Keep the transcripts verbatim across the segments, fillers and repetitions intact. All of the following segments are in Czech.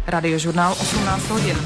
Radiožurnál osmnáct hodin.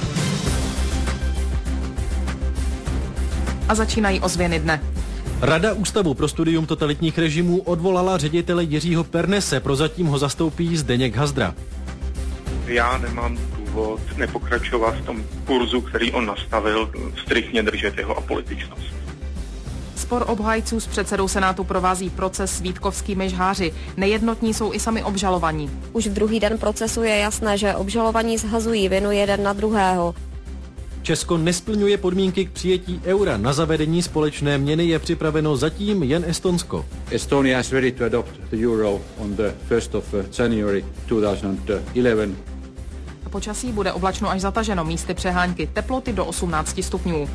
A začínají ozvěny dne. Rada Ústavu pro studium totalitních režimů odvolala ředitele Jiřího Pernese, prozatím ho zastoupí Zdeněk Hazdra. Já nemám důvod nepokračovat v tom kurzu, který on nastavil, striktně držet jeho apolitičnost. Spor obhájců s předsedou Senátu provází proces s vítkovskými žháři. Nejednotní jsou i sami obžalovaní. Už v druhý den procesu je jasné, že obžalovaní zhazují vinu jeden na druhého. Česko nesplňuje podmínky k přijetí eura. Na zavedení společné měny je připraveno zatím jen Estonsko. Estonia is ready to adopt the euro on the first of January two thousand eleven. A počasí bude oblačno až zataženo, místy přehánky, teploty do osmnáct stupňů.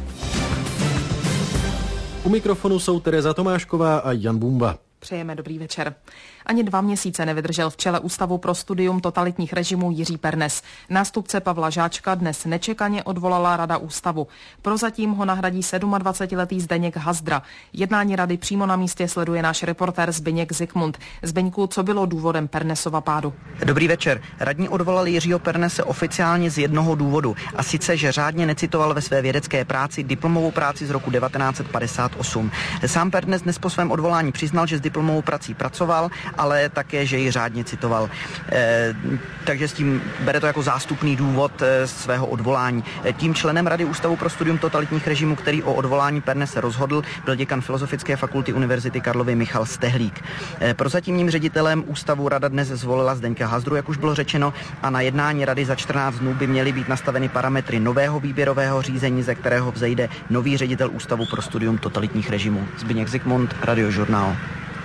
U mikrofonu jsou Tereza Tomášková a Jan Bumba. Přejeme dobrý večer. Ani dva měsíce nevydržel v čele Ústavu pro studium totalitních režimů Jiří Pernes. Nástupce Pavla Žáčka dnes nečekaně odvolala Rada Ústavu. Prozatím ho nahradí dvacetisedmiletý Zdeněk Hazdra. Jednání rady přímo na místě sleduje náš reportér Zbyněk Zikmund. Zbyňku, co bylo důvodem Pernesova pádu? Dobrý večer. Radní odvolali Jiřího Pernese oficiálně z jednoho důvodu, a sice, že řádně necitoval ve své vědecké práci diplomovou práci z roku devatenáct set padesát osm. Sám Pernes dnes po svém odvolání přiznal, že s diplomovou prací pracoval, ale také, že ji řádně citoval. E, takže s tím bere to jako zástupný důvod e, svého odvolání. E, tím členem Rady Ústavu pro studium totalitních režimů, který o odvolání Pernese rozhodl, byl děkan Filozofické fakulty Univerzity Karlovy Michal Stehlík. E, prozatímním ředitelem ústavu rada dnes zvolila Zdeňka Hazdru, jak už bylo řečeno, a na jednání rady za čtrnáct dnů by měly být nastaveny parametry nového výběrového řízení, ze kterého vzejde nový ředitel Ústavu pro studium totalitních režimů. Zbyněk Zikmund, Radiožurnál.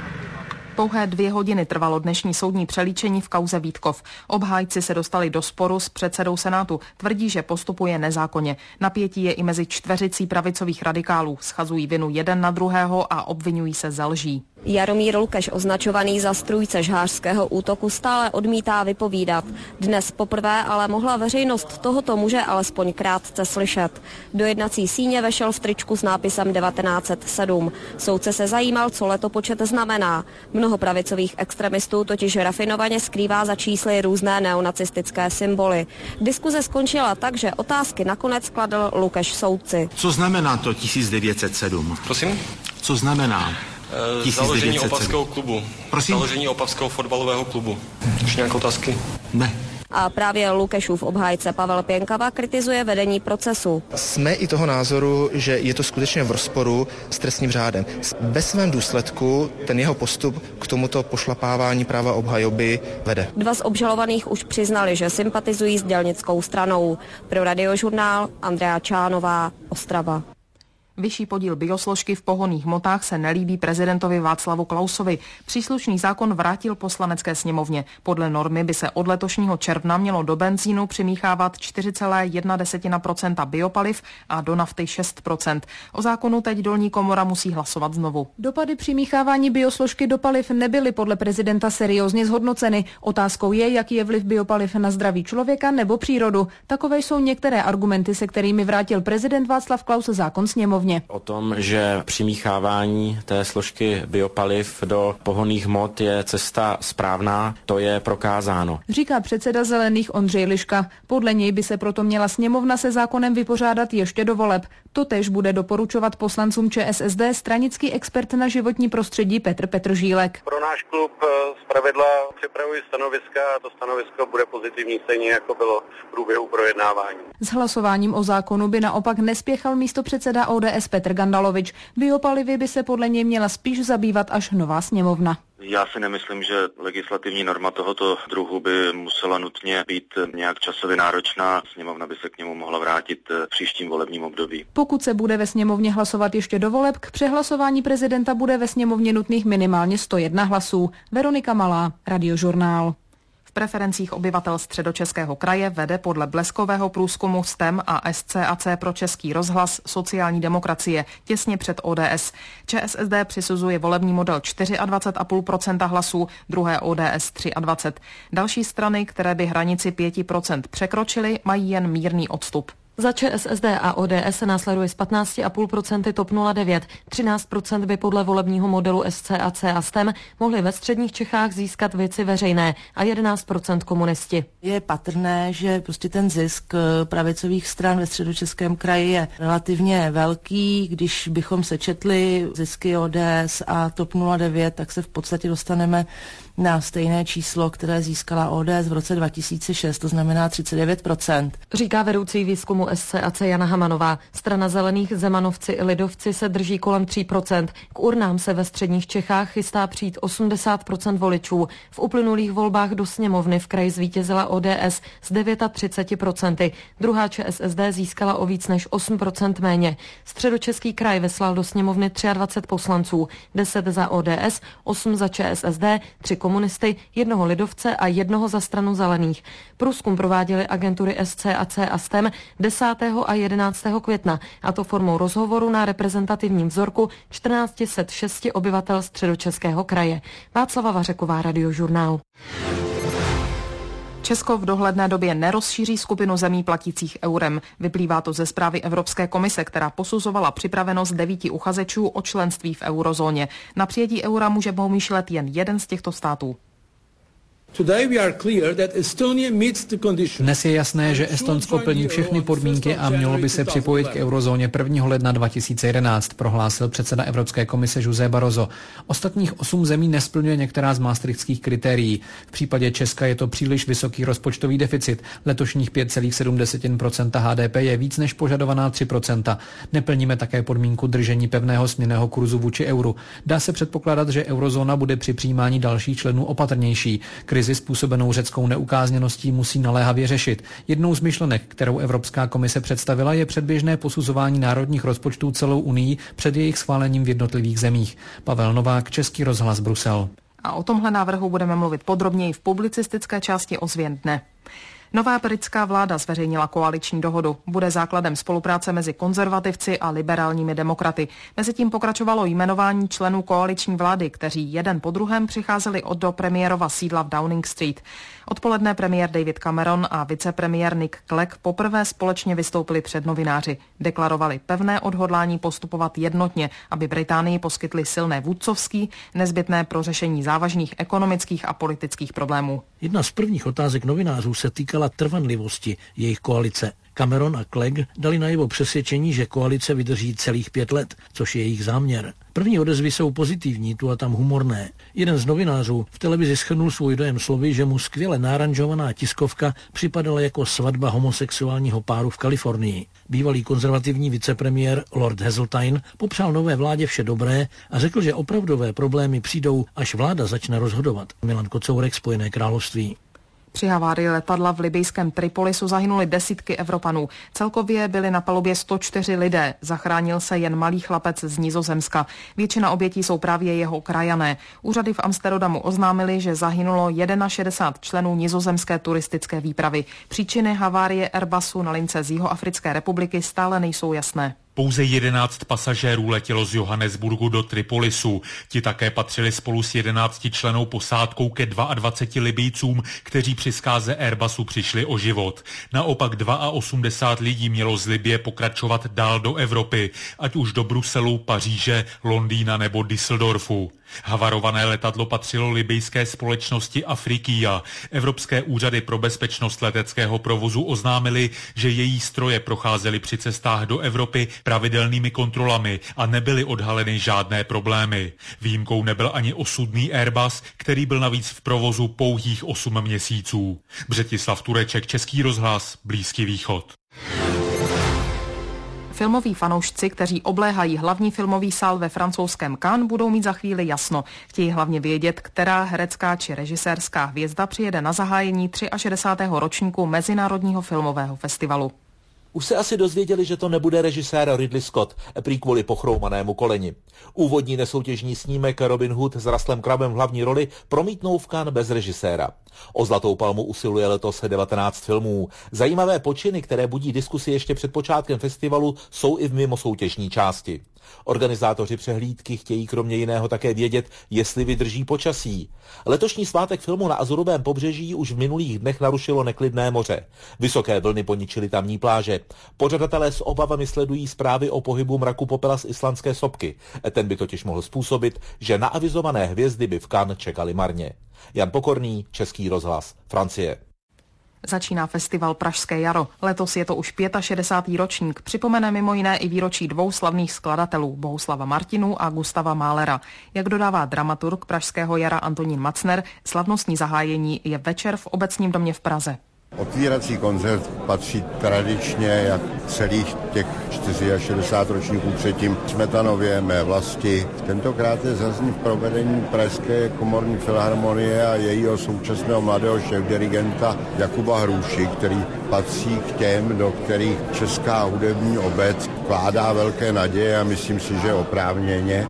Pouhé dvě hodiny trvalo dnešní soudní přelíčení v kauze Vítkov. Obhájci se dostali do sporu s předsedou Senátu. Tvrdí, že postupuje nezákonně. Napětí je i mezi čtveřicí pravicových radikálů. Schazují vinu jeden na druhého a obvinují se ze lží. Jaromír Lukeš, označovaný za strůjce žhářského útoku, stále odmítá vypovídat. Dnes poprvé ale mohla veřejnost tohoto muže alespoň krátce slyšet. Do jednací síně vešel v tričku s nápisem devatenáct set sedm. Soudce se zajímal, co letopočet znamená. Mnoho pravicových extremistů totiž rafinovaně skrývá za čísly různé neonacistické symboly. Diskuze skončila tak, že otázky nakonec kladl Lukeš soudci. Co znamená to tisíc devět set sedm? Prosím? Co znamená? Založení opavského klubu. Prosím? Založení opavského fotbalového klubu. Už nějaké otázky? Ne. A právě Lukešův obhájce Pavel Pěnkava kritizuje vedení procesu. Jsme i toho názoru, že je to skutečně v rozporu s trestním řádem. Ve svém důsledku ten jeho postup k tomuto pošlapávání práva obhajoby vede. Dva z obžalovaných už přiznali, že sympatizují s dělnickou stranou. Pro Radiožurnál Andrea Čánová, Ostrava. Vyšší podíl biosložky v pohonných hmotách se nelíbí prezidentovi Václavu Klausovi. Příslušný zákon vrátil Poslanecké sněmovně. Podle normy by se od letošního června mělo do benzínu přimíchávat čtyři celá jedna procenta biopaliv a do nafty šest procent. O zákonu teď dolní komora musí hlasovat znovu. Dopady přimíchávání biosložky do paliv nebyly podle prezidenta seriózně zhodnoceny. Otázkou je, jaký je vliv biopaliv na zdraví člověka nebo přírodu. Takové jsou některé argumenty, se kterými vrátil prezident Václav Klaus zákon sněmovně. O tom, že přimíchávání té složky biopaliv do pohonných hmot je cesta správná, to je prokázáno. Říká předseda Zelených Ondřej Liška. Podle něj by se proto měla sněmovna se zákonem vypořádat ještě do voleb. Totéž bude doporučovat poslancům ČSSD stranický expert na životní prostředí Petr Petržílek. Pro náš klub zpravidla připravuji stanoviska a to stanovisko bude pozitivní, stejně jako bylo v průběhu projednávání. S hlasováním o zákonu by naopak nespěchal místopředseda O D S Petr Gandalovič. Biopalivy by se podle něj měla spíš zabývat až nová sněmovna. Já si nemyslím, že legislativní norma tohoto druhu by musela nutně být nějak časově náročná. Sněmovna by se k němu mohla vrátit v příštím volebním období. Pokud se bude ve sněmovně hlasovat ještě do voleb, k přehlasování prezidenta bude ve sněmovně nutných minimálně sto jedna hlasů. Veronika Malá, Radiožurnál. V preferencích obyvatel Středočeského kraje vede podle bleskového průzkumu S T E M a S C A C pro Český rozhlas sociální demokracie těsně před O D S. ČSSD přisuzuje volební model dvacet čtyři celá pět procenta hlasů, druhé O D S dvacet tři. Další strany, které by hranici pět procent překročily, mají jen mírný odstup. Za ČSSD a O D S se následuje s patnáct celá pět procenta TOP nula devět. třináct procent by podle volebního modelu S C A C a S T E M mohli ve středních Čechách získat Věci veřejné a jedenáct procent komunisti. Je patrné, že prostě ten zisk pravicových stran ve Středočeském kraji je relativně velký. Když bychom sečetli zisky O D S a TOP nula devět, tak se v podstatě dostaneme na stejné číslo, které získala O D S v roce dva tisíce šest, to znamená třicet devět procent. Říká vedoucí výzkumu S C A C Jana Hamanová. Strana zelených, Zemanovci i lidovci se drží kolem tří procent. K urnám se ve středních Čechách chystá přijít osmdesát procent voličů. V uplynulých volbách do sněmovny v kraji zvítězila O D S s třicet devět procent. Druhá ČSSD získala o víc než osm procent méně. Středočeský kraj veslal do sněmovny dvacet tři poslanců, deset za O D S, osm za ČSSD, tři komunisty, jednoho lidovce a jednoho za stranu zelených. Průzkum prováděly agentury S C A C a S T E M desátého a jedenáctého května, a to formou rozhovoru na reprezentativním vzorku čtrnáct set šest obyvatel Středočeského kraje. Václava Vařeková, Radiožurnál. Česko v dohledné době nerozšíří skupinu zemí platících eurem. Vyplývá to ze zprávy Evropské komise, která posuzovala připravenost devíti uchazečů o členství v eurozóně. Na přijetí eura může pomýšlet jen jeden z těchto států. Dnes je jasné, že Estonsko plní všechny podmínky a mělo by se připojit k eurozóně prvního ledna dva tisíce jedenáct, prohlásil předseda Evropské komise José Barroso. Ostatních osm zemí nesplňuje některá z maastrichtských kritérií. V případě Česka je to příliš vysoký rozpočtový deficit. Letošních pět celá sedm procenta H D P je víc než požadovaná tři procenta. Neplníme také podmínku držení pevného směnného kurzu vůči euru. Dá se předpokládat, že eurozóna bude při přijímání dalších členů opatrnější. Krizi způsobenou řeckou neukázněností musí naléhavě řešit. Jednou z myšlenek, kterou Evropská komise představila, je předběžné posuzování národních rozpočtů celou Unii před jejich schválením v jednotlivých zemích. Pavel Novák, Český rozhlas, Brusel. A o tomhle návrhu budeme mluvit podrobněji v publicistické části Ozvěn dne. Nová britská vláda zveřejnila koaliční dohodu. Bude základem spolupráce mezi konzervativci a liberálními demokraty. Mezitím pokračovalo jmenování členů koaliční vlády, kteří jeden po druhém přicházeli od do premiérova sídla v Downing Street. Odpoledne premiér David Cameron a vicepremiér Nick Clegg poprvé společně vystoupili před novináři. Deklarovali pevné odhodlání postupovat jednotně, aby Británii poskytli silné vůdcovský, nezbytné pro řešení závažných ekonomických a politických problémů. Jedna z prvních otázek novinářů se týkala trvanlivosti jejich koalice. Cameron a Clegg dali najevo přesvědčení, že koalice vydrží celých pět let, což je jejich záměr. První odezvy jsou pozitivní, tu a tam humorné. Jeden z novinářů v televizi shrnul svůj dojem slovy, že mu skvěle náranžovaná tiskovka připadala jako svatba homosexuálního páru v Kalifornii. Bývalý konzervativní vicepremiér Lord Heseltine popřál nové vládě vše dobré a řekl, že opravdové problémy přijdou, až vláda začne rozhodovat. Milan Kocourek, Spojené království. Při havárii letadla v libyjském Tripolisu zahynuli desítky Evropanů. Celkově byli na palubě sto čtyři lidé. Zachránil se jen malý chlapec z Nizozemska. Většina obětí jsou právě jeho krajané. Úřady v Amsterdamu oznámily, že zahynulo šedesát jedna členů nizozemské turistické výpravy. Příčiny havárie Airbusu na lince z Jihoafrické republiky stále nejsou jasné. Pouze jedenáct pasažérů letělo z Johannesburgu do Tripolisu. Ti také patřili spolu s jedenácti člennou posádkou ke dvaceti dvěma Libyjcům, kteří při zkáze Airbusu přišli o život. Naopak osmdesát dva lidí mělo z Libye pokračovat dál do Evropy, ať už do Bruselu, Paříže, Londýna nebo Düsseldorfu. Havarované letadlo patřilo libyjské společnosti Afrikia. Evropské úřady pro bezpečnost leteckého provozu oznámily, že její stroje procházely při cestách do Evropy pravidelnými kontrolami a nebyly odhaleny žádné problémy. Výjimkou nebyl ani osudný Airbus, který byl navíc v provozu pouhých osm měsíců. Břetislav Tureček, Český rozhlas, Blízký východ. Filmoví fanoušci, kteří obléhají hlavní filmový sál ve francouzském Cannes, budou mít za chvíli jasno. Chtějí hlavně vědět, která herecká či režisérská hvězda přijede na zahájení šedesátého třetího ročníku Mezinárodního filmového festivalu. Už se asi dozvěděli, že to nebude režisér Ridley Scott, prý kvůli pochroumanému koleni. Úvodní nesoutěžní snímek Robin Hood s Russellem Crabem v hlavní roli promítnou v Cannes bez režiséra. O Zlatou palmu usiluje letos devatenáct filmů. Zajímavé počiny, které budí diskusi ještě před počátkem festivalu, jsou i v mimosoutěžní části. Organizátoři přehlídky chtějí kromě jiného také vědět, jestli vydrží počasí. Letošní svátek filmu na Azurovém pobřeží už v minulých dnech narušilo neklidné moře. Vysoké vlny poničily tamní pláže. Pořadatelé s obavami sledují zprávy o pohybu mraku popela z islandské sopky. Ten by totiž mohl způsobit, že na avizované hvězdy by v Cannes čekali marně. Jan Pokorný, Český rozhlas, Francie. Začíná festival Pražské jaro. Letos je to už šedesátý pátý ročník. Připomene mimo jiné i výročí dvou slavných skladatelů, Bohuslava Martinů a Gustava Mahlera. Jak dodává dramaturg Pražského jara Antonín Macner, slavnostní zahájení je večer v Obecním domě v Praze. Otvírací koncert patří tradičně, jak celých těch šedesát čtyři ročníků předtím Smetanově Mé vlasti. Tentokrát je zazní provedení Pražské komorní filharmonie a jejího současného mladého šéfdirigenta Jakuba Hruši, který patří k těm, do kterých česká hudební obec vkládá velké naděje a myslím si, že oprávněně.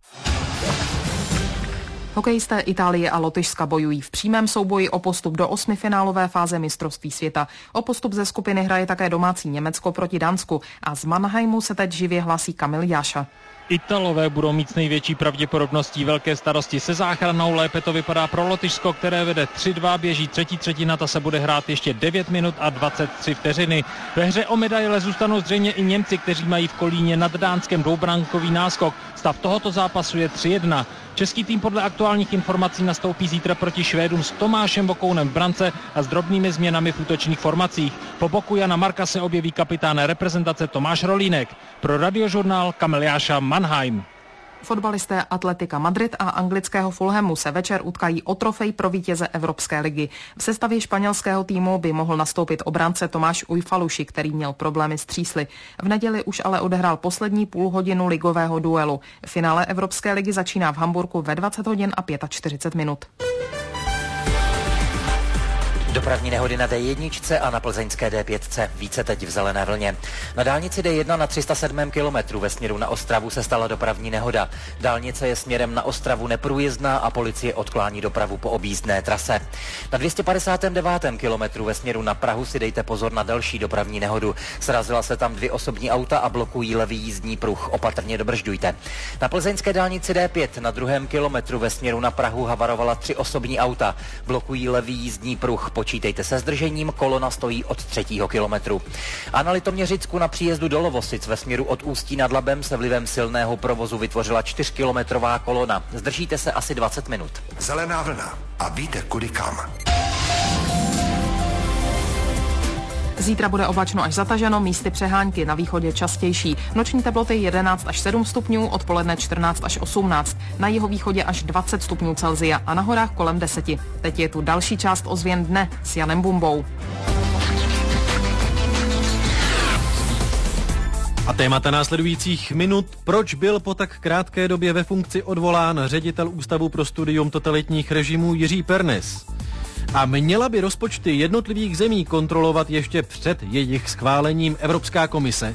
Hokejisté Itálie a Lotyšska bojují v přímém souboji o postup do osmifinálové fáze mistrovství světa. O postup ze skupiny hraje také domácí Německo proti Dánsku a z Mannheimu se teď živě hlásí Kamil Jáša. Italové budou mít s největší pravděpodobností velké starosti se záchranou. Lépe to vypadá pro Lotyšsko, které vede tři dva, běží třetí třetina, ta se bude hrát ještě devět minut a dvacet tři vteřiny. Ve hře o medaile zůstanou zřejmě i Němci, kteří mají v Kolíně nad Dánskem dvoubrankový náskok. Stav tohoto zápasu je tři jedna. Český tým podle aktuálních informací nastoupí zítra proti Švédům s Tomášem Vokounem v brance a s drobnými změnami v útočných formacích. Po boku Jana Marka se objeví kapitán reprezentace Tomáš Rolínek. Pro Radiožurnál Kamil Jáša, Mannheim. Fotbalisté Atletika Madrid a anglického Fulhamu se večer utkají o trofej pro vítěze Evropské ligy. V sestavě španělského týmu by mohl nastoupit obránce Tomáš Ujfaluši, který měl problémy s třísly. V neděli už ale odehrál poslední půl hodinu ligového duelu. Finále Evropské ligy začíná v Hamburku ve dvacet hodin a čtyřicet pět minut. Dopravní nehody na D jedna a na plzeňské D pět. Více teď v zelené vlně. Na dálnici D jedna na tři sta sedm kilometrů ve směru na Ostravu se stala dopravní nehoda. Dálnice je směrem na Ostravu neprůjezdná a policie odklání dopravu po objízdné trase. Na dvě stě padesát devět kilometrů ve směru na Prahu si dejte pozor na další dopravní nehodu. Srazila se tam dvě osobní auta a blokují levý jízdní pruh. Opatrně dobržďujte. Na plzeňské dálnici D pět na druhém kilometru ve směru na Prahu havarovala tři osobní auta. Blokují levý jízdní pruh. Počítejte se zdržením, kolona stojí od třetího kilometru. A na Litoměřicku na příjezdu do Lovosic ve směru od Ústí nad Labem se vlivem silného provozu vytvořila čtyřkilometrová kolona. Zdržíte se asi dvacet minut. Zelená vlna a víte kudy kam. Zítra bude oblačno až zataženo, místy přehánky, na východě častější. Noční teploty jedenáct až sedm stupňů, odpoledne čtrnáct až osmnáct. Na jihovýchodě až dvacet stupňů Celsia a na horách kolem deseti. Teď je tu další část ozvěn dne s Janem Bumbou. A témata následujících minut. Proč byl po tak krátké době ve funkci odvolán ředitel Ústavu pro studium totalitních režimů Jiří Pernes? A měla by rozpočty jednotlivých zemí kontrolovat ještě před jejich schválením Evropská komise?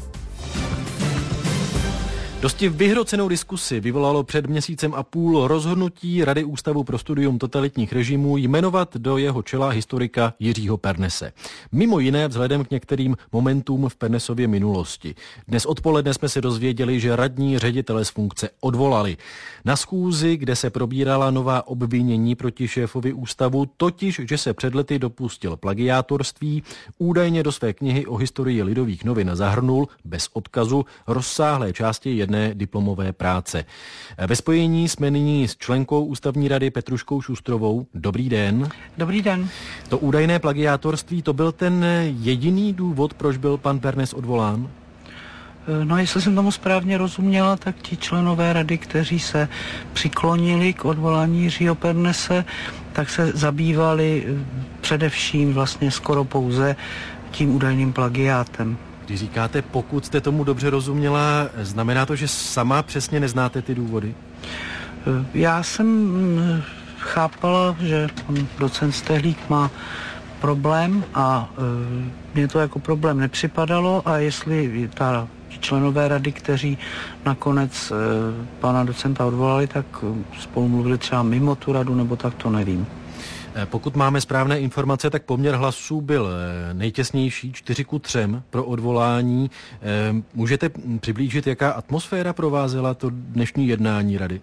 Dosti vyhrocenou diskusi vyvolalo před měsícem a půl rozhodnutí Rady Ústavu pro studium totalitních režimů jmenovat do jeho čela historika Jiřího Pernese. Mimo jiné vzhledem k některým momentům v Pernesově minulosti. Dnes odpoledne jsme se dozvěděli, že radní ředitele z funkce odvolali. Na schůzi, kde se probírala nová obvinění proti šéfovi ústavu, totiž, že se před lety dopustil plagiátorství, údajně do své knihy o historii Lidových novin zahrnul bez odkazu rozsáhlé části jedné diplomové práce. Ve spojení jsme nyní s členkou ústavní rady Petruškou Šustrovou. Dobrý den. Dobrý den. To údajné plagiátorství, to byl ten jediný důvod, proč byl pan Pernes odvolán? No, jestli jsem tomu správně rozuměla, tak ti členové rady, kteří se přiklonili k odvolání Jiřího Pernese, tak se zabývali především vlastně skoro pouze tím údajným plagiátem. Když říkáte, pokud jste tomu dobře rozuměla, znamená to, že sama přesně neznáte ty důvody? Já jsem chápala, že pan docent Stehlík má problém a mně to jako problém nepřipadalo a jestli ta členové rady, kteří nakonec pana docenta odvolali, tak spolu mluvili třeba mimo tu radu, nebo tak, to nevím. Pokud máme správné informace, tak poměr hlasů byl nejtěsnější, čtyři ku třem pro odvolání. Můžete přiblížit, jaká atmosféra provázela to dnešní jednání rady?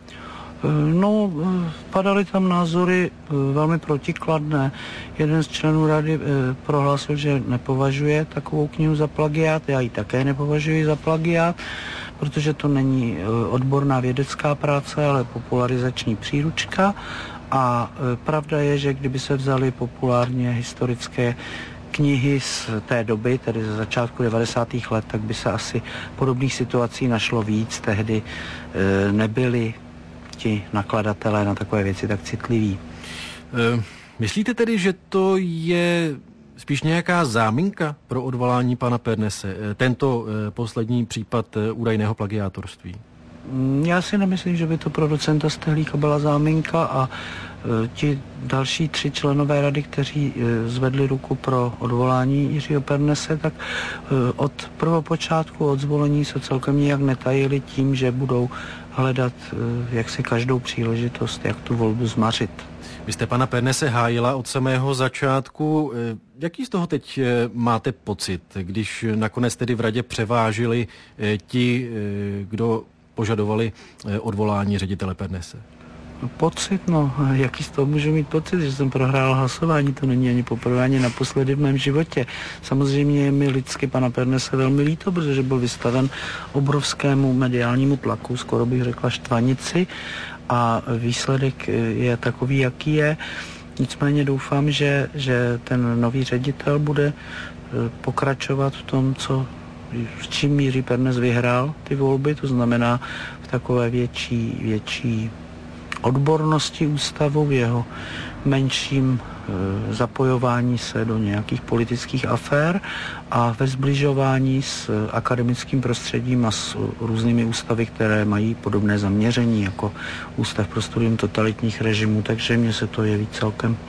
No, padaly tam názory velmi protikladné. Jeden z členů rady prohlásil, že nepovažuje takovou knihu za plagiát. Já ji také nepovažuji za plagiát, protože to není odborná vědecká práce, ale popularizační příručka. A pravda je, že kdyby se vzaly populárně historické knihy z té doby, tedy ze začátku devadesátých let, tak by se asi podobných situací našlo víc. Tehdy nebyli ti nakladatelé na takové věci tak citliví. E, myslíte tedy, že to je spíš nějaká záminka pro odvolání pana Pernese, tento e, poslední případ e, údajného plagiátorství? Já si nemyslím, že by to pro docenta Stehlíka byla záminka a e, ti další tři členové rady, kteří e, zvedli ruku pro odvolání Jiřího Pernese, tak e, od prvopočátku, od zvolení se celkem nijak netajili tím, že budou hledat e, jaksi každou příležitost, jak tu volbu zmařit. Vy jste pana Pernese hájila od samého začátku. Jaký z toho teď máte pocit, když nakonec tedy v radě převážili ti, kdo požadovali odvolání ředitele Pernese? Pocit, no, jaký z toho můžu mít pocit, že jsem prohrál hlasování, to není ani poprvé, ani naposledy v mém životě. Samozřejmě je mi lidsky pana Pernese velmi líto, protože byl vystaven obrovskému mediálnímu tlaku, skoro bych řekla štvanici, a výsledek je takový, jaký je. Nicméně doufám, že, že ten nový ředitel bude pokračovat v tom, co, s čím Jiří Pernes vyhrál ty volby, to znamená v takové větší, větší odbornosti ústavu, v jeho menším e, zapojování se do nějakých politických afér a ve zbližování s akademickým prostředím a s různými ústavy, které mají podobné zaměření jako Ústav pro studium totalitních režimů, takže mně se to jeví celkem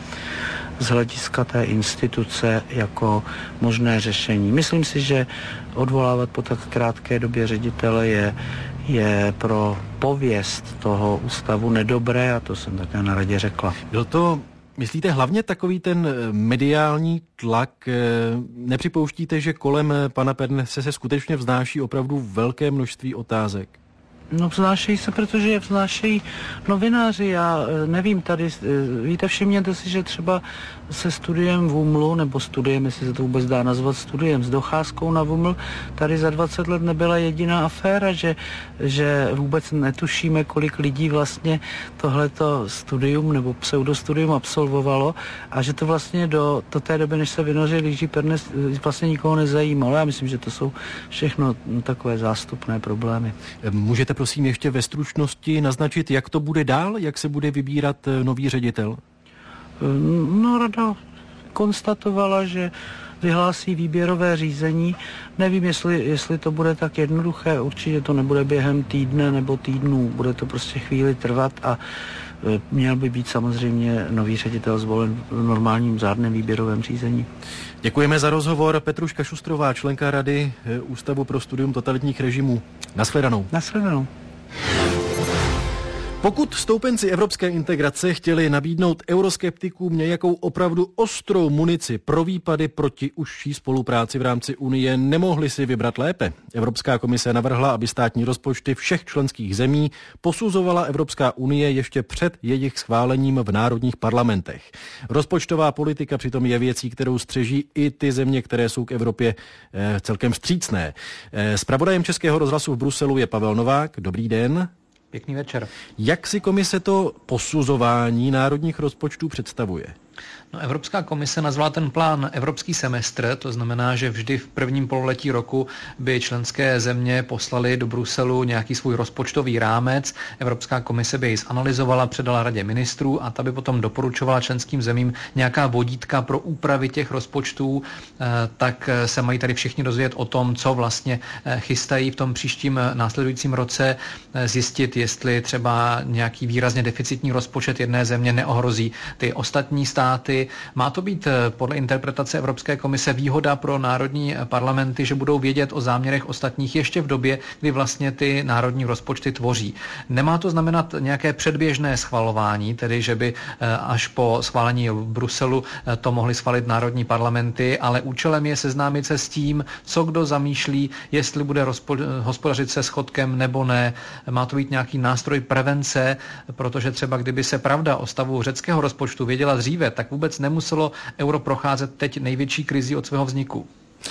z hlediska té instituce jako možné řešení. Myslím si, že odvolávat po tak krátké době ředitele je, je pro pověst toho ústavu nedobré a to jsem také na radě řekla. Byl to, myslíte, hlavně takový ten mediální tlak? Nepřipouštíte, že kolem pana Pernese se skutečně vznáší opravdu velké množství otázek? No vznášejí se, protože je vznášejí novináři, já nevím, tady, víte, všimněte si, že třeba se studiem VUMLu, nebo studiem, jestli se to vůbec dá nazvat studiem, s docházkou na VUML, tady za dvacet let nebyla jediná aféra, že, že vůbec netušíme, kolik lidí vlastně tohleto studium nebo pseudostudium absolvovalo a že to vlastně do, do té doby, než se vynořil Jiří Pernes, vlastně nikoho nezajímalo. Já myslím, že to jsou všechno takové zástupné problémy. Můžete prosím ještě ve stručnosti naznačit, jak to bude dál, jak se bude vybírat nový ředitel? No, rada konstatovala, že vyhlásí výběrové řízení. Nevím, jestli, jestli to bude tak jednoduché, určitě to nebude během týdne nebo týdnů, bude to prostě chvíli trvat a měl by být samozřejmě nový ředitel zvolen v normálním řádném výběrovém řízení. Děkujeme za rozhovor. Petruška Šustrová, členka Rady Ústavu pro studium totalitních režimů. Nashledanou. Nashledanou. Pokud stoupenci evropské integrace chtěli nabídnout euroskeptikům nějakou opravdu ostrou munici pro výpady proti užší spolupráci v rámci Unie, nemohli si vybrat lépe. Evropská komise navrhla, aby státní rozpočty všech členských zemí posuzovala Evropská unie ještě před jejich schválením v národních parlamentech. Rozpočtová politika přitom je věcí, kterou střeží i ty země, které jsou k Evropě eh, celkem vstřícné. Eh, Zpravodajem Českého rozhlasu v Bruselu je Pavel Novák. Dobrý den. Pěkný večer. Jak si komise to posuzování národních rozpočtů představuje? No, Evropská komise nazvala ten plán evropský semestr, to znamená, že vždy v prvním pololetí roku by členské země poslali do Bruselu nějaký svůj rozpočtový rámec. Evropská komise by jej zanalyzovala, předala radě ministrů a ta by potom doporučovala členským zemím nějaká vodítka pro úpravy těch rozpočtů, tak se mají tady všichni dozvědět o tom, co vlastně chystají v tom příštím následujícím roce, zjistit, jestli třeba nějaký výrazně deficitní rozpočet jedné země neohrozí ty ostatní státy. státy. Má to být podle interpretace Evropské komise výhoda pro národní parlamenty, že budou vědět o záměrech ostatních ještě v době, kdy vlastně ty národní rozpočty tvoří. Nemá to znamenat nějaké předběžné schvalování, tedy že by až po schválení v Bruselu to mohly schválit národní parlamenty, ale účelem je seznámit se s tím, co kdo zamýšlí, jestli bude rozpo- hospodařit se schodkem nebo ne. Má to být nějaký nástroj prevence, protože třeba kdyby se pravda o stavu řeckého rozpočtu věděla dříve, tak vůbec nemuselo euro procházet teď největší krizi od svého vzniku.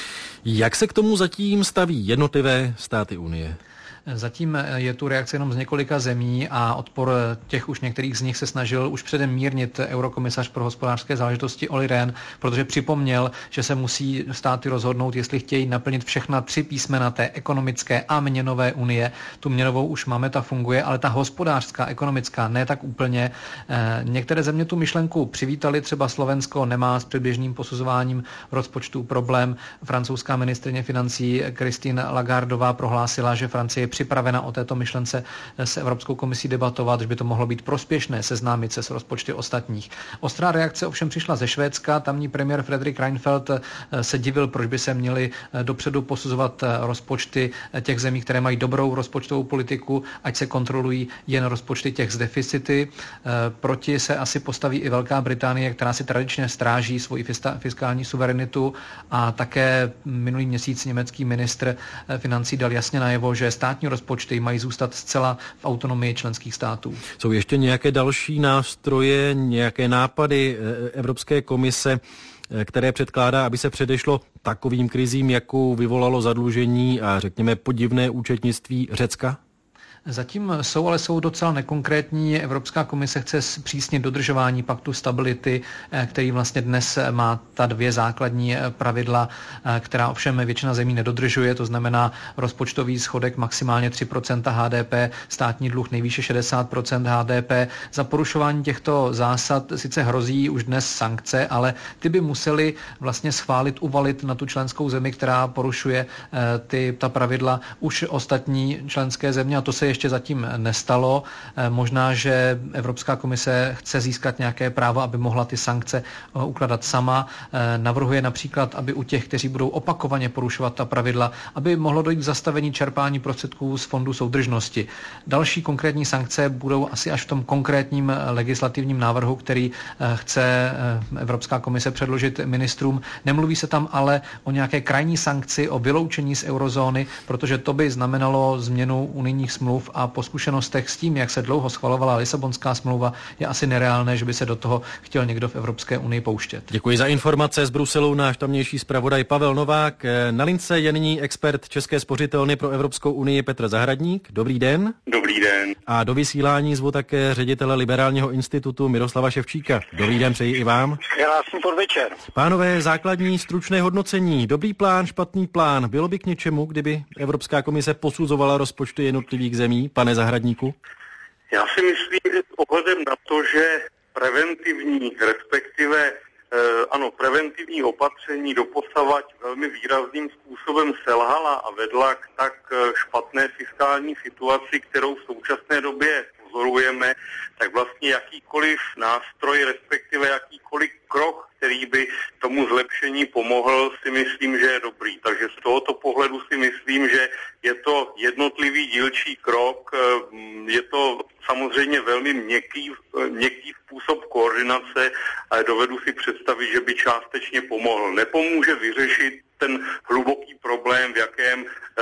Jak se k tomu zatím staví jednotlivé státy Unie? Zatím je tu reakce jenom z několika zemí a odpor těch už některých z nich se snažil už předem mírnit eurokomisař pro hospodářské záležitosti Olli Rehn, protože připomněl, že se musí státy rozhodnout, jestli chtějí naplnit všechna tři písmena té ekonomické a měnové unie. Tu měnovou už máme, ta funguje, ale ta hospodářská, ekonomická ne tak úplně. Některé země tu myšlenku přivítali, třeba Slovensko nemá s předběžným posuzováním rozpočtu problém. Francouzská ministryně financí Christine Lagardová prohlásila, že Francie je připravena o této myšlence s Evropskou komisí debatovat, že by to mohlo být prospěšné seznámit se s rozpočty ostatních. Ostrá reakce ovšem přišla ze Švédska. Tamní premiér Fredrik Reinfeldt se divil, proč by se měly dopředu posuzovat rozpočty těch zemí, které mají dobrou rozpočtovou politiku, ať se kontrolují jen rozpočty těch s deficity. Proti se asi postaví i Velká Británie, která si tradičně stráží svoji fiskální suverenitu, a také minulý měsíc německý ministr financí dal jasně najevo, že státní rozpočty mají zůstat zcela v autonomii členských států. Jsou ještě nějaké další nástroje, nějaké nápady Evropské komise, které předkládá, aby se předešlo takovým krizím, jakou vyvolalo zadlužení a řekněme podivné účetnictví Řecka? Zatím jsou, ale jsou docela nekonkrétní. Evropská komise chce zpřísnit dodržování paktu stability, který vlastně dnes má ta dvě základní pravidla, která ovšem většina zemí nedodržuje, to znamená rozpočtový schodek maximálně tři procenta H D P, státní dluh nejvýše šedesát procent H D P. Za porušování těchto zásad sice hrozí už dnes sankce, ale ty by museli vlastně schválit, uvalit na tu členskou zemi, která porušuje ty, ta pravidla, už ostatní členské země, a to se ještě zatím nestalo. Možná, že Evropská komise chce získat nějaké právo, aby mohla ty sankce ukládat sama. Navrhuje například, aby u těch, kteří budou opakovaně porušovat ta pravidla, aby mohlo dojít k zastavení čerpání prostředků z fondu soudržnosti. Další konkrétní sankce budou asi až v tom konkrétním legislativním návrhu, který chce Evropská komise předložit ministrům. Nemluví se tam ale o nějaké krajní sankci, o vyloučení z eurozóny, protože to by znamenalo změnu unijních smluv, a po zkušenostech s tím, jak se dlouho schvalovala Lisabonská smlouva, je asi nereálné, že by se do toho chtěl někdo v Evropské unii pouštět. Děkuji za informace z Bruselu, náš tamnější zpravodaj Pavel Novák. Na lince je nyní expert České spořitelny pro Evropskou unii Petr Zahradník. Dobrý den. Dobrý den. A do vysílání zvu také ředitele Liberálního institutu Miroslava Ševčíka. Dobrý den, přeji i vám. Krásný podvečer. Pánové, základní stručné hodnocení. Dobrý plán, špatný plán. Bylo by k něčemu, kdyby Evropská komise posuzovala rozpočty jednotlivých zemí, pane Zahradníku? Já si myslím, že ohledem na to, že preventivní, respektive eh, ano, preventivní opatření doposavať velmi výrazným způsobem selhala a vedla k tak špatné fiskální situaci, kterou v současné době pozorujeme, tak vlastně jakýkoliv nástroj, respektive jakýkoliv krok, který by tomu zlepšení pomohl, si myslím, že je dobrý. Takže z tohoto pohledu si myslím, že je to jednotlivý dílčí krok, je to samozřejmě velmi měkký, měkký způsob koordinace, ale dovedu si představit, že by částečně pomohl. Nepomůže vyřešit ten hluboký problém, v jakém e,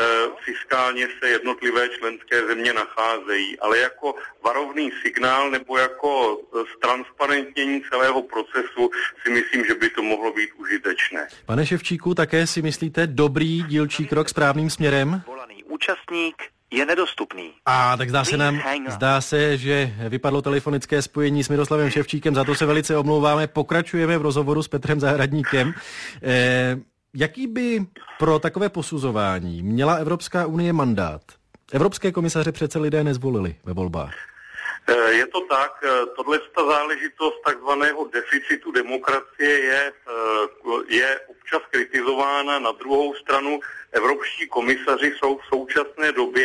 fiskálně se jednotlivé členské země nacházejí, ale jako varovný signál nebo jako ztransparentnění celého procesu si myslím, že by to mohlo být užitečné. Pane Ševčíku, také si myslíte dobrý dílčí krok správným směrem? Volaný účastník je nedostupný. A tak zdá se nám, zdá se, že vypadlo telefonické spojení s Miroslavem Ševčíkem, za to se velice omlouváme. Pokračujeme v rozhovoru s Petrem Zahradníkem. Eh, jaký by pro takové posuzování měla Evropská unie mandát? Evropské komisaře přece lidé nezvolili ve volbách. Je to tak, tohle ta záležitost takzvaného deficitu demokracie je, je občas kritizována. Na druhou stranu evropští komisaři jsou v současné době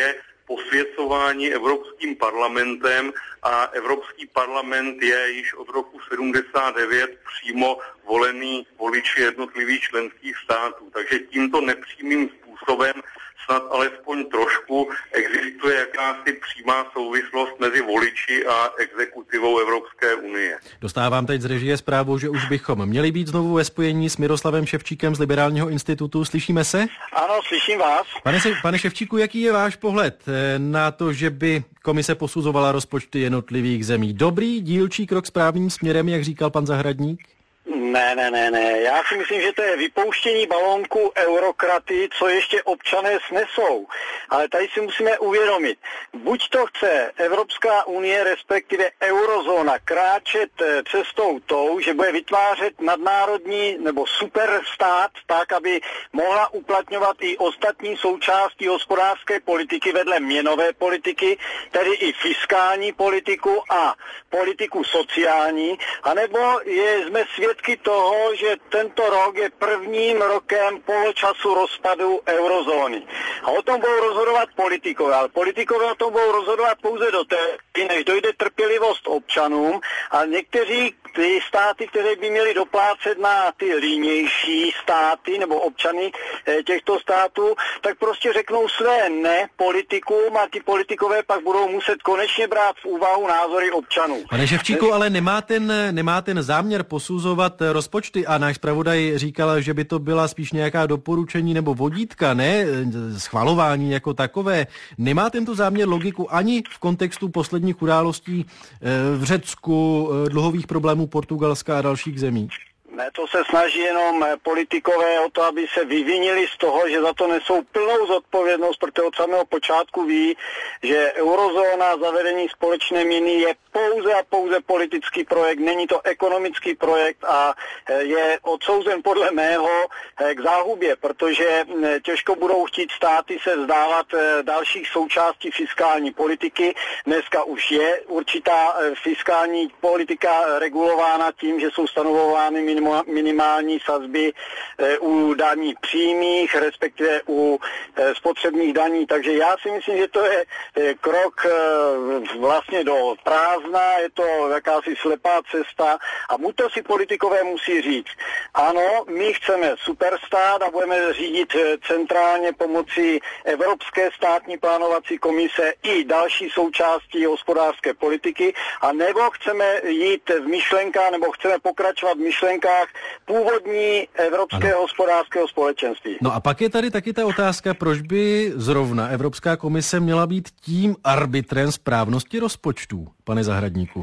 posvěcováni Evropským parlamentem a Evropský parlament je již od roku sedmdesát devět přímo volený voliči jednotlivých členských států. Takže tímto nepřímým způsobem snad alespoň trošku existuje jakási přímá souvislost mezi voliči a exekutivou Evropské unie. Dostávám teď z režie zprávu, že už bychom měli být znovu ve spojení s Miroslavem Ševčíkem z Liberálního institutu. Slyšíme se? Ano, slyším vás. Pane, pane Ševčíku, jaký je váš pohled na to, že by komise posuzovala rozpočty jednotlivých zemí? Dobrý dílčí krok správným směrem, jak říkal pan Zahradník? Ne, ne, ne, ne. Já si myslím, že to je vypouštění balónku eurokraty, co ještě občané snesou. Ale tady si musíme uvědomit, buď to chce Evropská unie, respektive eurozóna, kráčet cestou tou, že bude vytvářet nadnárodní nebo superstát tak, aby mohla uplatňovat i ostatní součásti hospodářské politiky vedle měnové politiky, tedy i fiskální politiku a politiku sociální, anebo je, jsme svědky toho, že tento rok je prvním rokem poločasu rozpadu eurozóny. A o tom budou rozhodovat politikové, ale politikové o tom budou rozhodovat pouze do té, než dojde trpělivost občanům a někteří ty státy, které by měly doplácet na ty línější státy nebo občany těchto států, tak prostě řeknou své ne politikům a ty politikové pak budou muset konečně brát v úvahu názory občanů. Pane Ševčíku, ale nemá ten, nemá ten záměr posuzovat rozpočty a náš zpravodaj říkal, že by to byla spíš nějaká doporučení nebo vodítka, ne schvalování jako takové. Nemá tento záměr logiku ani v kontextu posledních událostí v Řecku, dluhových problémů Portugalska a dalších zemí? Ne, to se snaží jenom politikové o to, aby se vyvinili z toho, že za to nesou plnou zodpovědnost, protože od samého počátku ví, že eurozóna, zavedení společné měny je pouze a pouze politický projekt, není to ekonomický projekt a je odsouzen podle mého k záhubě, protože těžko budou chtít státy se vzdávat dalších součástí fiskální politiky. Dneska už je určitá fiskální politika regulována tím, že jsou stanovovány minimální minimální sazby e, u daní přímých, respektive u e, spotřebních daní. Takže já si myslím, že to je e, krok e, vlastně do prázdna, je to jakási slepá cesta a buď to si politikové musí říct, ano, my chceme superstát a budeme řídit e, centrálně pomocí Evropské státní plánovací komise i další součástí hospodářské politiky, a nebo chceme jít v myšlenkách, nebo chceme pokračovat v myšlenkách původní Evropského ano. hospodářského společenství. No a pak je tady taky ta otázka, proč by zrovna Evropská komise měla být tím arbitrem správnosti rozpočtů, pane Zahradníku?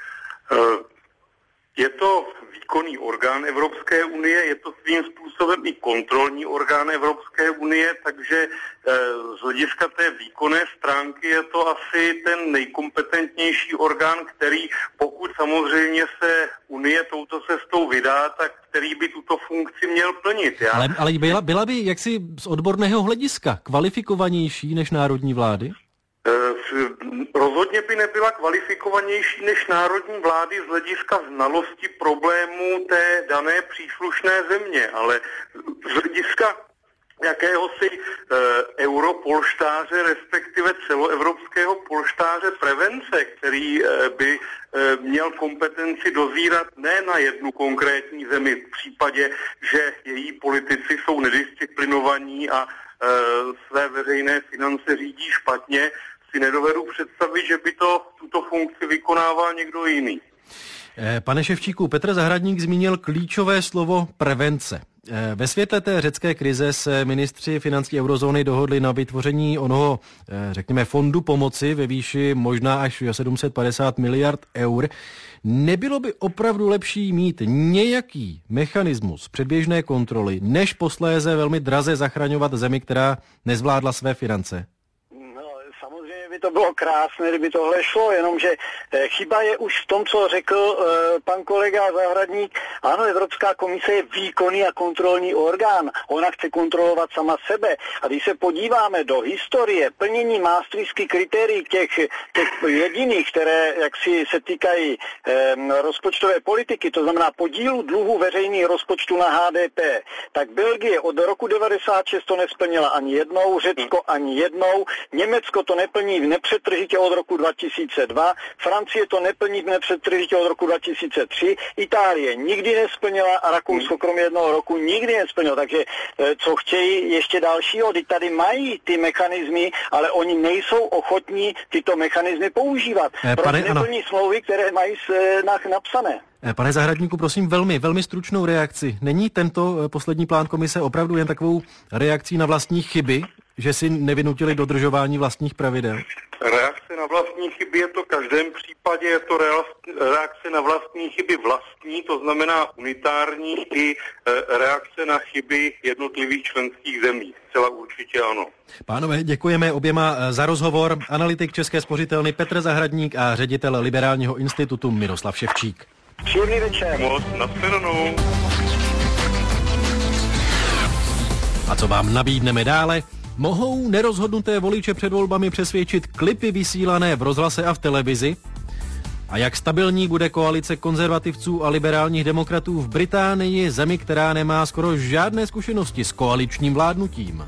Je to výkonný orgán Evropské unie, je to svým způsobem i kontrolní orgán Evropské unie, takže z hlediska té výkonné stránky je to asi ten nejkompetentnější orgán, který, pokud samozřejmě se unie touto cestou vydá, tak který by tuto funkci měl plnit. Já... Ale, ale byla, byla by jaksi z odborného hlediska kvalifikovanější než národní vlády? Rozhodně by nebyla kvalifikovanější než národní vlády z hlediska znalosti problémů té dané příslušné země, ale z hlediska jakéhosi e, europolštáře, respektive celoevropského polštáře prevence, který e, by e, měl kompetenci dozírat ne na jednu konkrétní zemi v případě, že její politici jsou nedisciplinovaní a e, své veřejné finance řídí špatně, si nedovedu představit, že by to tuto funkci vykonával někdo jiný. Pane Ševčíku, Petr Zahradník zmínil klíčové slovo prevence. Ve světle té řecké krize se ministři financí eurozóny dohodli na vytvoření onoho, řekněme, fondu pomoci ve výši možná až sedm set padesát miliard eur. Nebylo by opravdu lepší mít nějaký mechanismus předběžné kontroly, než posléze velmi draze zachraňovat zemi, která nezvládla své finance? By to bylo krásné, kdyby tohle šlo, jenomže chyba je už v tom, co řekl pan kolega Zahradník. Ano, Evropská komise je výkonný a kontrolní orgán. Ona chce kontrolovat sama sebe. A když se podíváme do historie plnění maastrichtských kritérií těch, těch jediných, které jaksi se týkají eh, rozpočtové politiky, to znamená podílu dluhu veřejných rozpočtu na H D P, tak Belgie od roku devadesát šest to nesplnila ani jednou, Řecko ani jednou, Německo to neplní v nepřetržitě od roku dva tisíce dva, Francie to neplní v nepřetržitě od roku dva tisíce tři, Itálie nikdy nesplnila a Rakousko kromě jednoho roku nikdy nesplnilo. Takže co chtějí ještě dalšího, teď tady mají ty mechanismy, ale oni nejsou ochotní tyto mechanismy používat. Eh, Proč pane, neplní ano. smlouvy, které mají napsané? Pane Zahradníku, prosím velmi, velmi stručnou reakci. Není tento poslední plán komise opravdu jen takovou reakcí na vlastní chyby, že si nevynutili dodržování vlastních pravidel? Reakce na vlastní chyby je to v každém případě, je to reakce na vlastní chyby vlastní, to znamená unitární, i reakce na chyby jednotlivých členských zemí. Zcela určitě ano. Pánové, děkujeme oběma za rozhovor. Analytik České spořitelny Petr Zahradník a ředitel Liberálního institutu Miroslav Ševčík. Příjemný večer. Moc, nashledanou. A co vám nabídneme dále? Mohou nerozhodnuté voliče před volbami přesvědčit klipy vysílané v rozhlase a v televizi? A jak stabilní bude koalice konzervativců a liberálních demokratů v Británii, zemi, která nemá skoro žádné zkušenosti s koaličním vládnutím?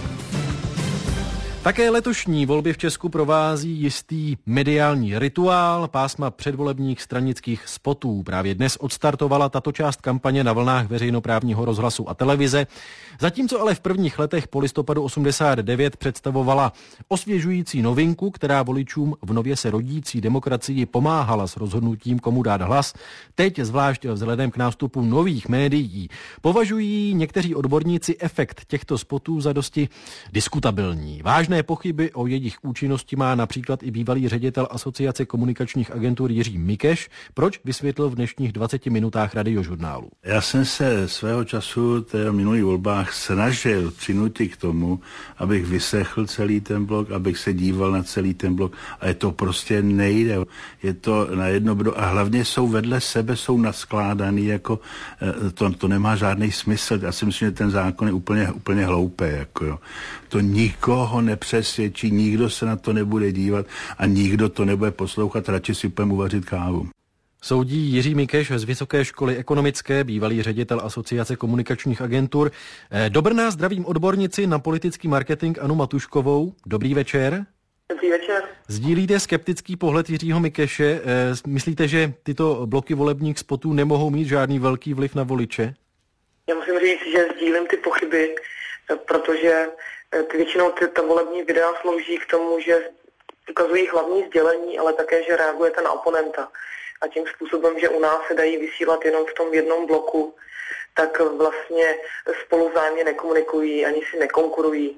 Také letošní volby v Česku provází jistý mediální rituál, pásma předvolebních stranických spotů. Právě dnes odstartovala tato část kampaně na vlnách veřejnoprávního rozhlasu a televize, zatímco ale v prvních letech po listopadu osmdesát devět představovala osvěžující novinku, která voličům v nově se rodící demokracii pomáhala s rozhodnutím, komu dát hlas. Teď, zvlášť vzhledem k nástupu nových médií, považují někteří odborníci efekt těchto spotů za dosti diskutabilní. Vážné pochyby o jejich účinnosti má například i bývalý ředitel Asociace komunikačních agentur Jiří Mikeš. Proč, vysvětlil v dnešních dvaceti minutách Radiožurnálu. Já jsem se svého času v minulých volbách snažil přinutit k tomu, abych vyslechl celý ten blok, abych se díval na celý ten blok, ale to prostě nejde. Je to na jedno bro a hlavně jsou vedle sebe, jsou naskládaný, jako to, to nemá žádný smysl. Já si myslím, že ten zákon je úplně, úplně hloupý. Jako jo. To nikoho nepřesvědčí, nikdo se na to nebude dívat a nikdo to nebude poslouchat, radši si půjdeme uvařit kávu. Soudí Jiří Mikeš z Vysoké školy ekonomické, bývalý ředitel Asociace komunikačních agentur. Do Brna zdravím odbornici na politický marketing Anu Matuškovou. Dobrý večer. Dobrý večer. Sdílíte skeptický pohled Jiřího Mikeše? Myslíte, že tyto bloky volebních spotů nemohou mít žádný velký vliv na voliče? Já musím říct, že sdílím ty pochyby, protože ty většinou ty, ta volební videa slouží k tomu, že ukazují hlavní sdělení, ale také, že reagujete na oponenta. A tím způsobem, že u nás se dají vysílat jenom v tom jednom bloku, tak vlastně spolu vzájemně nekomunikují, ani si nekonkurují.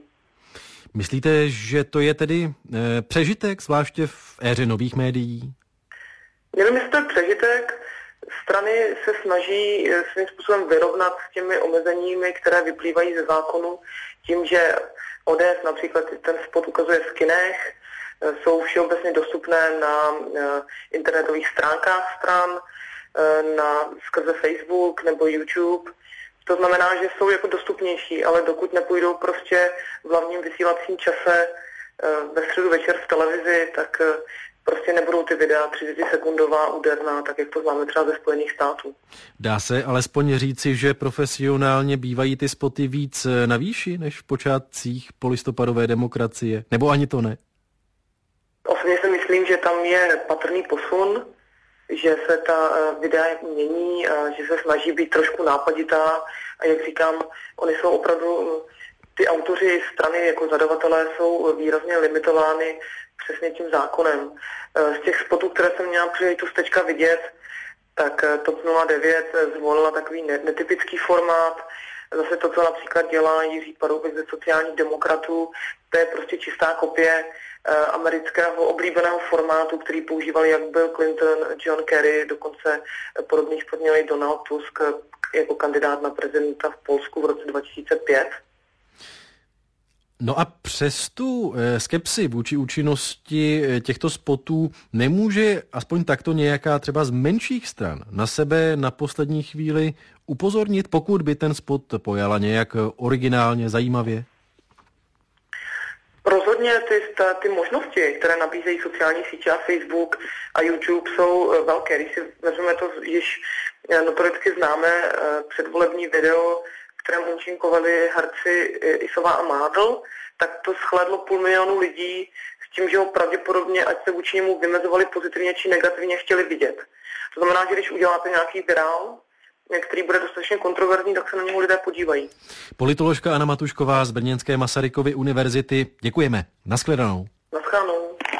Myslíte, že to je tedy e, přežitek, zvláště v éře nových médií? Nevím, jestli to je přežitek. Strany se snaží svým způsobem vyrovnat s těmi omezeními, které vyplývají ze zákonu, tím, že O D S například ten spot ukazuje v kinech, jsou všeobecně dostupné na internetových stránkách stran, na skrze Facebook nebo YouTube. To znamená, že jsou jako dostupnější, ale dokud nepůjdou prostě v hlavním vysílacím čase ve středu večer v televizi, tak prostě nebudou ty videa třicetisekundová úderná, tak jak to známe třeba ze Spojených států. Dá se alespoň říci, že profesionálně bývají ty spoty víc na výši než v počátcích polistopadové demokracie? Nebo ani to ne? Osobně si myslím, že tam je patrný posun, že se ta videa mění, že se snaží být trošku nápaditá a jak říkám, oni jsou opravdu, ty autoři strany jako zadavatelé jsou výrazně limitovány přesně tím zákonem. Z těch spotů, které jsem měla příležitost teďka vidět, tak TOP nula devět zvolila takový netypický formát. Zase to, co například dělá Jiří Paroubek ze sociálních demokratů, to je prostě čistá kopie amerického oblíbeného formátu, který používali jak Bill Clinton, John Kerry, dokonce podobný spot měl i Donald Tusk jako kandidát na prezidenta v Polsku v roce dva tisíce pět. No a přes tu skepsi vůči účinnosti těchto spotů nemůže aspoň takto nějaká třeba z menších stran na sebe na poslední chvíli upozornit, pokud by ten spot pojala nějak originálně, zajímavě? Rozhodně ty, ta, ty možnosti, které nabízejí sociální sítě a Facebook a YouTube, jsou velké. Když si vezmeme to již notoricky známé předvolební video, v kterém účinkovali herci Isová a Mádl, tak to shlédlo půl milionu lidí s tím, že ho pravděpodobně, ať se vůči němu vymezovali pozitivně či negativně, chtěli vidět. To znamená, že když uděláte nějaký virál, který bude dostatečně kontroverzní, tak se na něho lidé podívají. Politoložka Anna Matušková z brněnské Masarykovy univerzity. Děkujeme. Naschledanou. Naschledanou.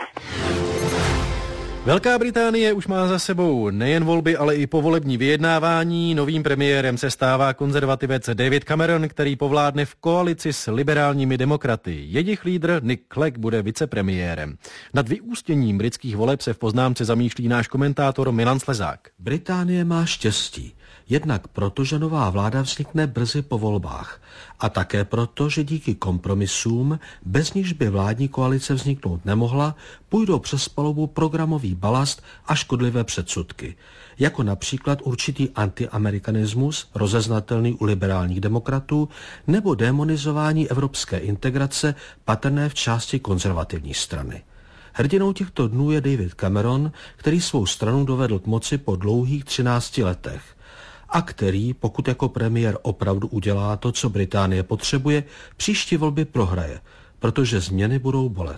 Velká Británie už má za sebou nejen volby, ale i povolební vyjednávání. Novým premiérem se stává konzervativec David Cameron, který povládne v koalici s liberálními demokraty. Jejich lídr Nick Clegg bude vicepremiérem. Nad vyústěním britských voleb se v poznámce zamýšlí náš komentátor Milan Slezák. Británie má štěstí. Jednak proto, že nová vláda vznikne brzy po volbách. A také proto, že díky kompromisům, bez nichž by vládní koalice vzniknout nemohla, půjdou přes palubu programový balast a škodlivé předsudky. Jako například určitý antiamerikanismus, rozeznatelný u liberálních demokratů, nebo démonizování evropské integrace, patrné v části konzervativní strany. Hrdinou těchto dnů je David Cameron, který svou stranu dovedl k moci po dlouhých třinácti letech. A který, pokud jako premiér opravdu udělá to, co Británie potřebuje, příští volby prohraje, protože změny budou bolet.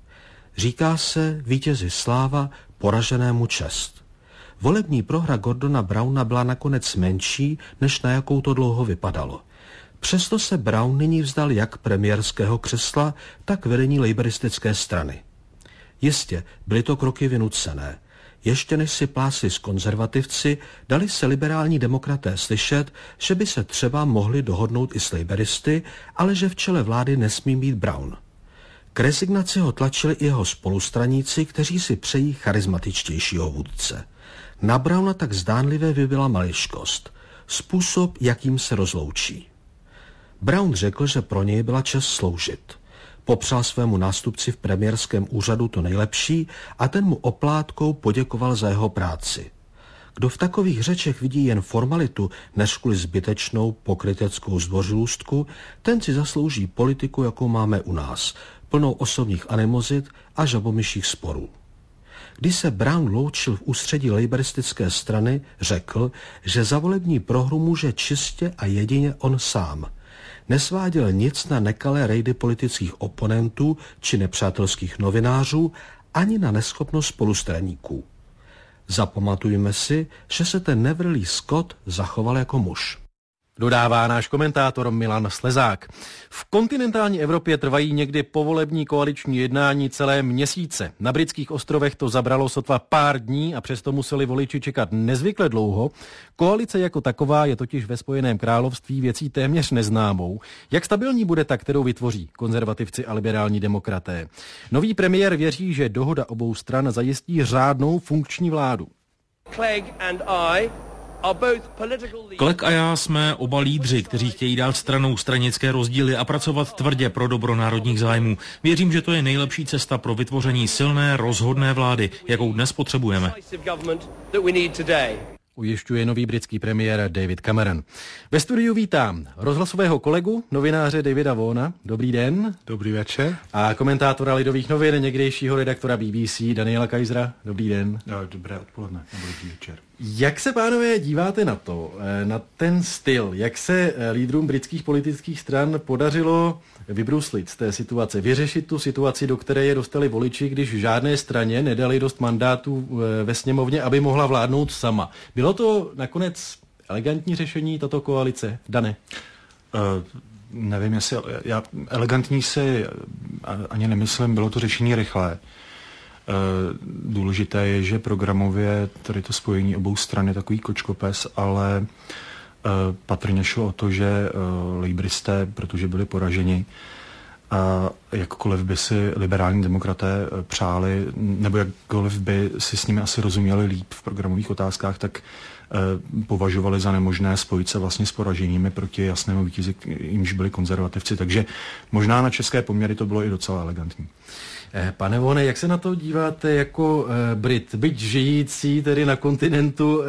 Říká se vítězi sláva, poraženému čest. Volební prohra Gordona Browna byla nakonec menší, než na jakou to dlouho vypadalo. Přesto se Brown nyní vzdal jak premiérského křesla, tak vedení laboristické strany. Jistě, byly to kroky vynucené. Ještě než si plásli s konzervativci, dali se liberální demokraté slyšet, že by se třeba mohli dohodnout i s laboristy, ale že v čele vlády nesmí být Brown. K rezignaci ho tlačili i jeho spolustraníci, kteří si přejí charismatičtějšího vůdce. Na Browna tak zdánlivě vybyla maličkost. Způsob, jakým se rozloučí. Brown řekl, že pro něj byla čest sloužit. Popřál svému nástupci v premiérském úřadu to nejlepší a ten mu oplátkou poděkoval za jeho práci. Kdo v takových řečech vidí jen formalitu, než kvůli zbytečnou pokryteckou zdvořilostku, ten si zaslouží politiku, jakou máme u nás, plnou osobních animozit a žabomyších sporů. Když se Brown loučil v ústředí laboristické strany, řekl, že za volební prohru může čistě a jedině on sám. Nesváděl nic na nekalé rejdy politických oponentů či nepřátelských novinářů, ani na neschopnost spolustraníků. Zapamatujme si, že se ten nevrlý Scott zachoval jako muž. Dodává náš komentátor Milan Slezák. V kontinentální Evropě trvají někdy povolební koaliční jednání celé měsíce. Na britských ostrovech to zabralo sotva pár dní a přesto museli voliči čekat nezvykle dlouho. Koalice jako taková je totiž ve Spojeném království věcí téměř neznámou. Jak stabilní bude ta, kterou vytvoří konzervativci a liberální demokraté? Nový premiér věří, že dohoda obou stran zajistí řádnou funkční vládu. Clegg and I Clegg a já jsme oba lídři, kteří chtějí dát stranou stranické rozdíly a pracovat tvrdě pro dobro národních zájmů. Věřím, že to je nejlepší cesta pro vytvoření silné, rozhodné vlády, jakou dnes potřebujeme. Ujišťuje nový britský premiér David Cameron. Ve studiu vítám rozhlasového kolegu, novináře Davida Vaughana. Dobrý den. Dobrý večer. A komentátora Lidových novin, někdejšího redaktora B B C Daniela Kaisera. Dobrý den. Dobré odpoledne, nebo dobrý večer. Jak se, pánové, díváte na to, na ten styl, jak se lídrům britských politických stran podařilo vybruslit z té situace, vyřešit tu situaci, do které je dostali voliči, když žádné straně nedali dost mandátů ve sněmovně, aby mohla vládnout sama. Bylo to nakonec elegantní řešení, tato koalice, Dane? Uh, nevím, jestli já elegantní si ani nemyslím, bylo to řešení rychlé. Důležité je, že programově tady to spojení obou stran je takový kočkopes, ale patrně šlo o to, že laboristé, protože byli poraženi, A jakkoliv by si liberální demokraté přáli, nebo jakkoliv by si s nimi asi rozuměli líp v programových otázkách, tak považovali za nemožné spojit se vlastně s poraženími proti jasnému vítězi, jimž byli konzervativci. Takže možná na české poměry to bylo i docela elegantní. Pane Vone, jak se na to díváte jako e, Brit, byť žijící tedy na kontinentu? E,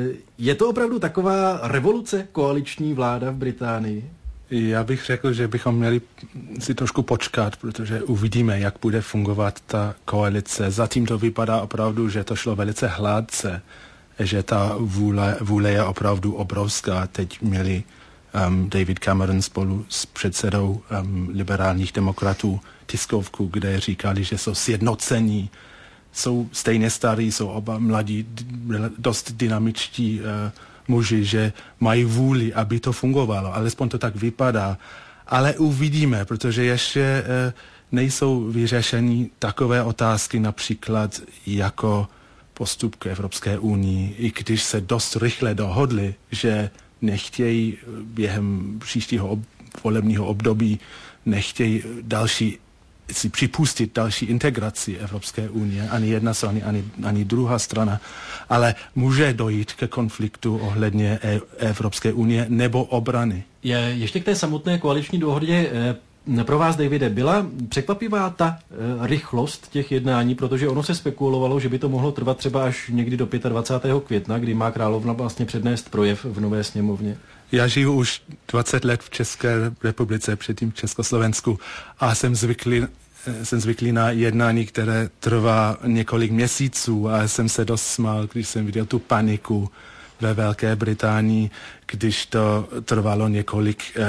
je to opravdu taková revoluce, koaliční vláda v Británii? Já bych řekl, že bychom měli si trošku počkat, protože uvidíme, jak bude fungovat ta koalice. Zatím to vypadá opravdu, že to šlo velice hladce, že ta vůle, vůle je opravdu obrovská. Teď měli um, David Cameron spolu s předsedou um, liberálních demokratů tiskovku, kde říkali, že jsou sjednocení, jsou stejně starí, jsou oba mladí, dost dynamičtí uh, muži, že mají vůli, aby to fungovalo. Alespoň to tak vypadá. Ale uvidíme, protože ještě uh, nejsou vyřešeny takové otázky, například jako postup k Evropské unii, i když se dost rychle dohodli, že nechtějí během příštího ob- volebního období, nechtějí další si připustit další integraci Evropské unie, ani jedna strana, ani, ani druhá strana, ale může dojít ke konfliktu ohledně e- Evropské unie nebo obrany. Je, ještě k té samotné koaliční dohodě eh, pro vás, Davide, byla překvapivá ta eh, rychlost těch jednání, protože ono se spekulovalo, že by to mohlo trvat třeba až někdy do dvacátého pátého května, kdy má královna vlastně přednést projev v Nové sněmovně. Já žiju už dvacet let v České republice, předtím v Československu a jsem zvyklý, jsem zvyklý na jednání, které trvá několik měsíců a jsem se dost smál, když jsem viděl tu paniku ve Velké Británii, když to trvalo několik uh,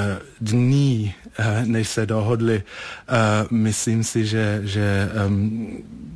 dní, uh, než se dohodli. Uh, myslím si, že, že, um,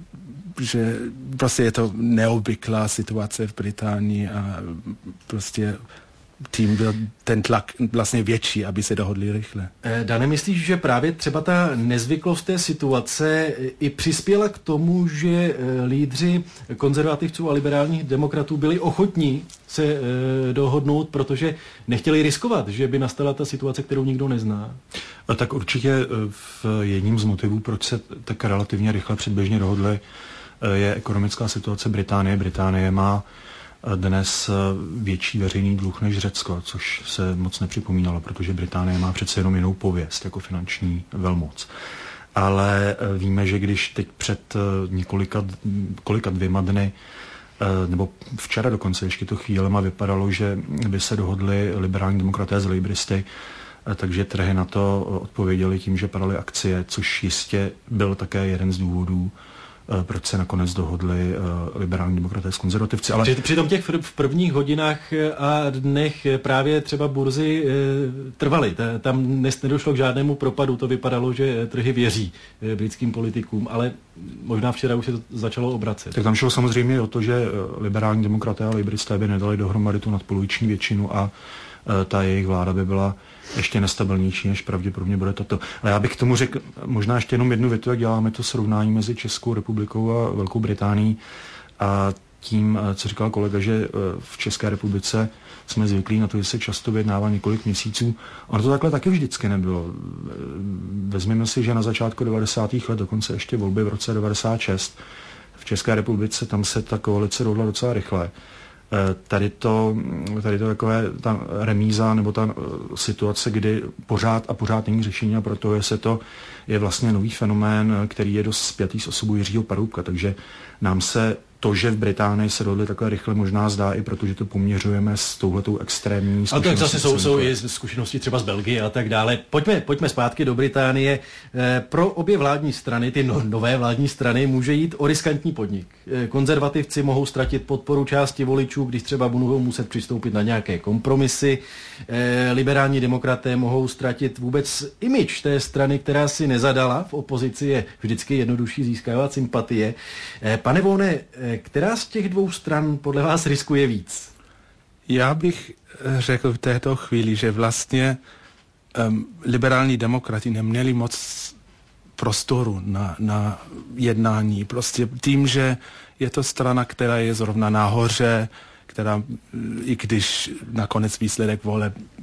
že prostě je to neobvyklá situace v Británii a prostě tím byl ten tlak vlastně větší, aby se dohodli rychle. Dane, myslíš, že právě třeba ta nezvyklost té situace i přispěla k tomu, že lídři konzervativců a liberálních demokratů byli ochotní se eh, dohodnout, protože nechtěli riskovat, že by nastala ta situace, kterou nikdo nezná? A tak určitě v jedním z motivů, proč se tak relativně rychle předběžně dohodli, je ekonomická situace Británie. Británie má dnes větší veřejný dluh než Řecko, což se moc nepřipomínalo, protože Británie má přece jenom jinou pověst jako finanční velmoc. Ale víme, že když teď před několika kolika dvěma dny, nebo včera dokonce ještě to chvílema vypadalo, že by se dohodli liberální demokraté s laboristy, takže trhy na to odpověděli tím, že padaly akcie, což jistě byl také jeden z důvodů, proč se nakonec dohodli uh, liberální demokraté s konzervativci. Ale přitom těch v prvních hodinách a dnech právě třeba burzy e, trvaly. Tam nedošlo k žádnému propadu. To vypadalo, že trhy věří e, britským politikům, ale možná včera už se to začalo obracet. Tak tam šlo samozřejmě o to, že liberální demokraté a laboristé by nedali dohromady tu nadpoloviční většinu a e, ta jejich vláda by byla ještě nestabilnější, než pravděpodobně bude toto. Ale já bych k tomu řekl možná ještě jenom jednu větu, jak děláme to srovnání mezi Českou republikou a Velkou Británií a tím, co říkal kolega, že v České republice jsme zvyklí na to, že se často vyjednává několik měsíců. Ono to takhle taky vždycky nebylo. Vezměme si, že na začátku devadesátých let, dokonce ještě volby v roce devadesát šest, v České republice tam se ta koalice dohodla docela rychle. Tady to, tady to takové ta remíza nebo ta situace, kdy pořád a pořád není řešení a proto je se to je vlastně nový fenomén, který je dost spjatý s osobou Jiřího Paroubka, takže nám se to, že v Británii se dohodli takhle rychle, možná zdá i protože to poměřujeme s touhletou extrémní zkušeností. A tak zase jsou, jsou i zkušenosti třeba z Belgie a tak dále. Pojďme, pojďme zpátky do Británie. Pro obě vládní strany, ty no, nové vládní strany, může jít o riskantní podnik. Konzervativci mohou ztratit podporu části voličů, když třeba budou muset přistoupit na nějaké kompromisy. Liberální demokraté mohou ztratit vůbec image té strany, která si nezadala. V opozici je vždycky jednodušší získávat sympatie. Pane Vone, která z těch dvou stran podle vás riskuje víc? Já bych řekl v této chvíli, že vlastně um, liberální demokrati neměli moc prostoru na, na jednání. Prostě tím, že je to strana, která je zrovna nahoře, která, i když nakonec výsledek voleb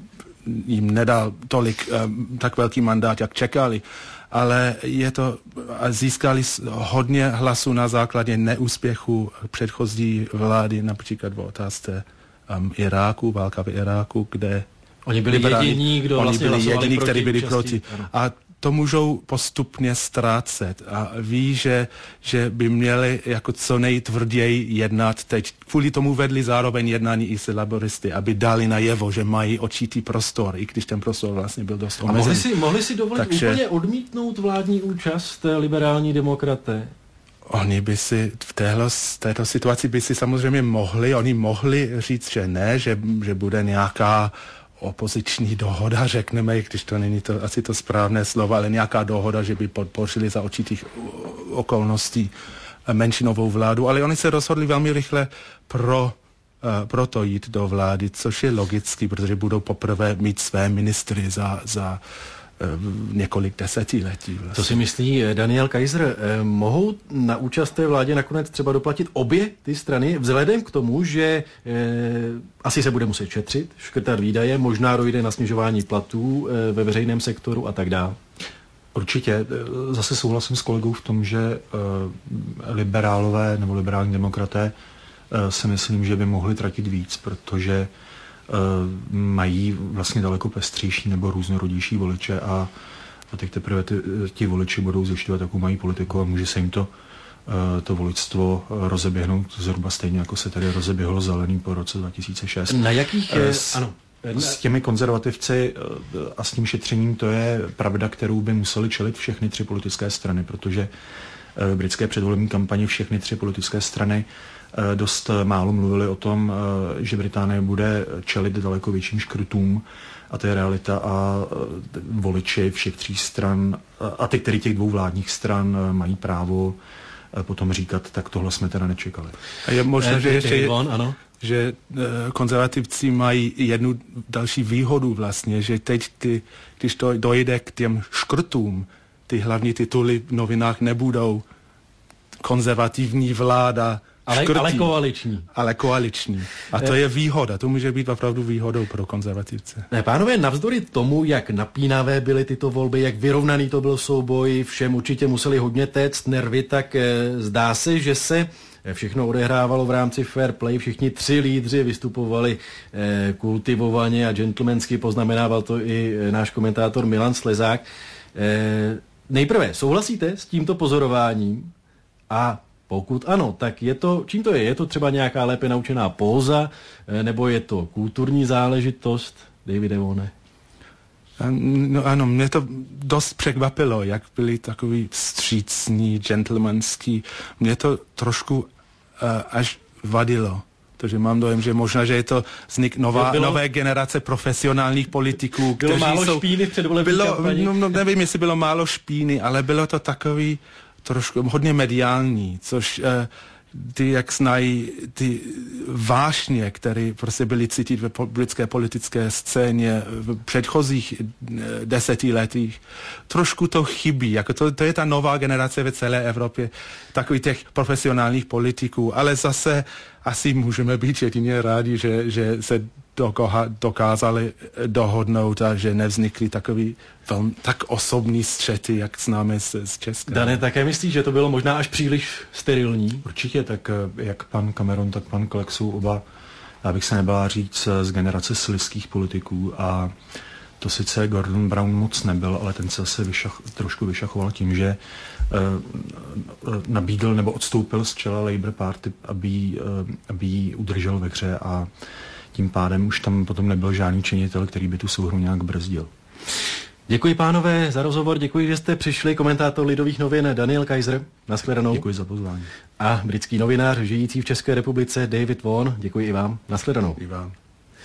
jim nedal tolik, tak velký mandát, jak čekali. Ale je to, získali hodně hlasů na základě neúspěchu předchozí vlády, například v otázce um, Iráku, válka v Iráku, kde oni byli liberáni, jediní, kdo oni vlastně byli jediní, proti kteří byli účastí. proti. Ano. A to můžou postupně ztrácet a ví, že, že by měli jako co nejtvrději jednat teď. Kvůli tomu vedli zároveň jednání i s laboristy, aby dali najevo, že mají určitý prostor, i když ten prostor vlastně byl dost omezený. A mohli si, mohli si dovolit Takže úplně odmítnout vládní účast liberální demokraté? Oni by si v téhle, této situaci by si samozřejmě mohli, oni mohli říct, že ne, že, že bude nějaká opoziční dohoda, řekneme, když to není to asi to správné slovo, ale nějaká dohoda, že by podpořili za určitých okolností menšinovou vládu, ale oni se rozhodli velmi rychle pro, uh, pro to jít do vlády, což je logický, protože budou poprvé mít své ministry za, za uh, několik desetiletí. Vlastně. Co si myslí Daniel Kaiser? Eh, mohou na účast té vládě nakonec třeba doplatit obě ty strany, vzhledem k tomu, že eh, asi se bude muset šetřit, škrtat výdaje, možná dojde na snižování platů eh, ve veřejném sektoru a tak dále? Určitě. Zase souhlasím s kolegou v tom, že uh, liberálové nebo liberální demokraté uh, si myslím, že by mohli tratit víc, protože uh, mají vlastně daleko pestřejší nebo různorodější voliče a, a teď teprve ty, ti voliči budou zjišťovat, jakou mají politiku a může se jim to, uh, to voličstvo rozeběhnout zhruba stejně, jako se tady rozeběhlo zelený po roce dva tisíce šest. Na jakých je... S, ano. S těmi konzervativci a s tím šetřením to je pravda, kterou by museli čelit všechny tři politické strany, protože v britské předvolební kampani všechny tři politické strany dost málo mluvili o tom, že Británie bude čelit daleko větším škrtům a to je realita a voliči všech tří stran a ty, který těch dvou vládních stran mají právo potom říkat, tak tohle jsme teda nečekali. A je možné, že ještě... ano. že konzervativci mají jednu další výhodu vlastně, že teď, ty, když to dojde k těm škrtům, ty hlavní tituly v novinách nebudou konzervativní vláda ale, škrtí, ale koaliční. Ale koaliční. A to je výhoda, to může být opravdu výhodou pro konzervativce. Ne, pánové, navzdory tomu, jak napínavé byly tyto volby, jak vyrovnaný to byl souboj, všem určitě museli hodně téct nervy, tak e, zdá se, že se všechno odehrávalo v rámci fair play, všichni tři lídři vystupovali eh, kultivovaně a gentlemansky, poznamenával to i eh, náš komentátor Milan Slezák. Eh, nejprve, souhlasíte s tímto pozorováním? A pokud ano, tak je to, čím to je? Je to třeba nějaká lépe naučená póza, eh, nebo je to kulturní záležitost? Davide Vone. No ano, mě to dost překvapilo, jak byli takový vstřícní, gentlemanský. Mě to trošku uh, až vadilo. Takže mám dojem, že možná, že je to vznik nová, bylo, nové generace profesionálních politiků, bylo kteří málo jsou... špíny v předvolební kampani. No, no, nevím, jestli bylo málo špíny, ale bylo to takový trošku hodně mediální, což... Uh, ty, jak znají ty vášně, které prostě byly cítit ve britské politické scéně v předchozích desetiletích, trošku to chybí. Jako to, to je ta nová generace ve celé Evropě, takových těch profesionálních politiků, ale zase asi můžeme být jedině rádi, že, že se dokázali dohodnout a že nevznikly takový velmi, tak osobní střety, jak známe z, z Česka. Dane, také myslíš, že to bylo možná až příliš sterilní? Určitě, tak jak pan Cameron, tak pan Clegg jsou oba, já bych se nebala říct, z generace slizkých politiků a to sice Gordon Brown moc nebyl, ale ten se zase vyšach, trošku vyšachoval tím, že uh, nabídl nebo odstoupil z čela Labour Party, aby, uh, aby ji udržel ve hře a tím pádem už tam potom nebyl žádný činitel, který by tu souhru nějak brzdil. Děkuji, pánové, za rozhovor, děkuji, že jste přišli. Komentátor Lidových novin Daniel Kaiser, nashledanou. Děkuji za pozvání. A britský novinář, žijící v České republice David Vaughan, děkuji i vám, nashledanou. I vám.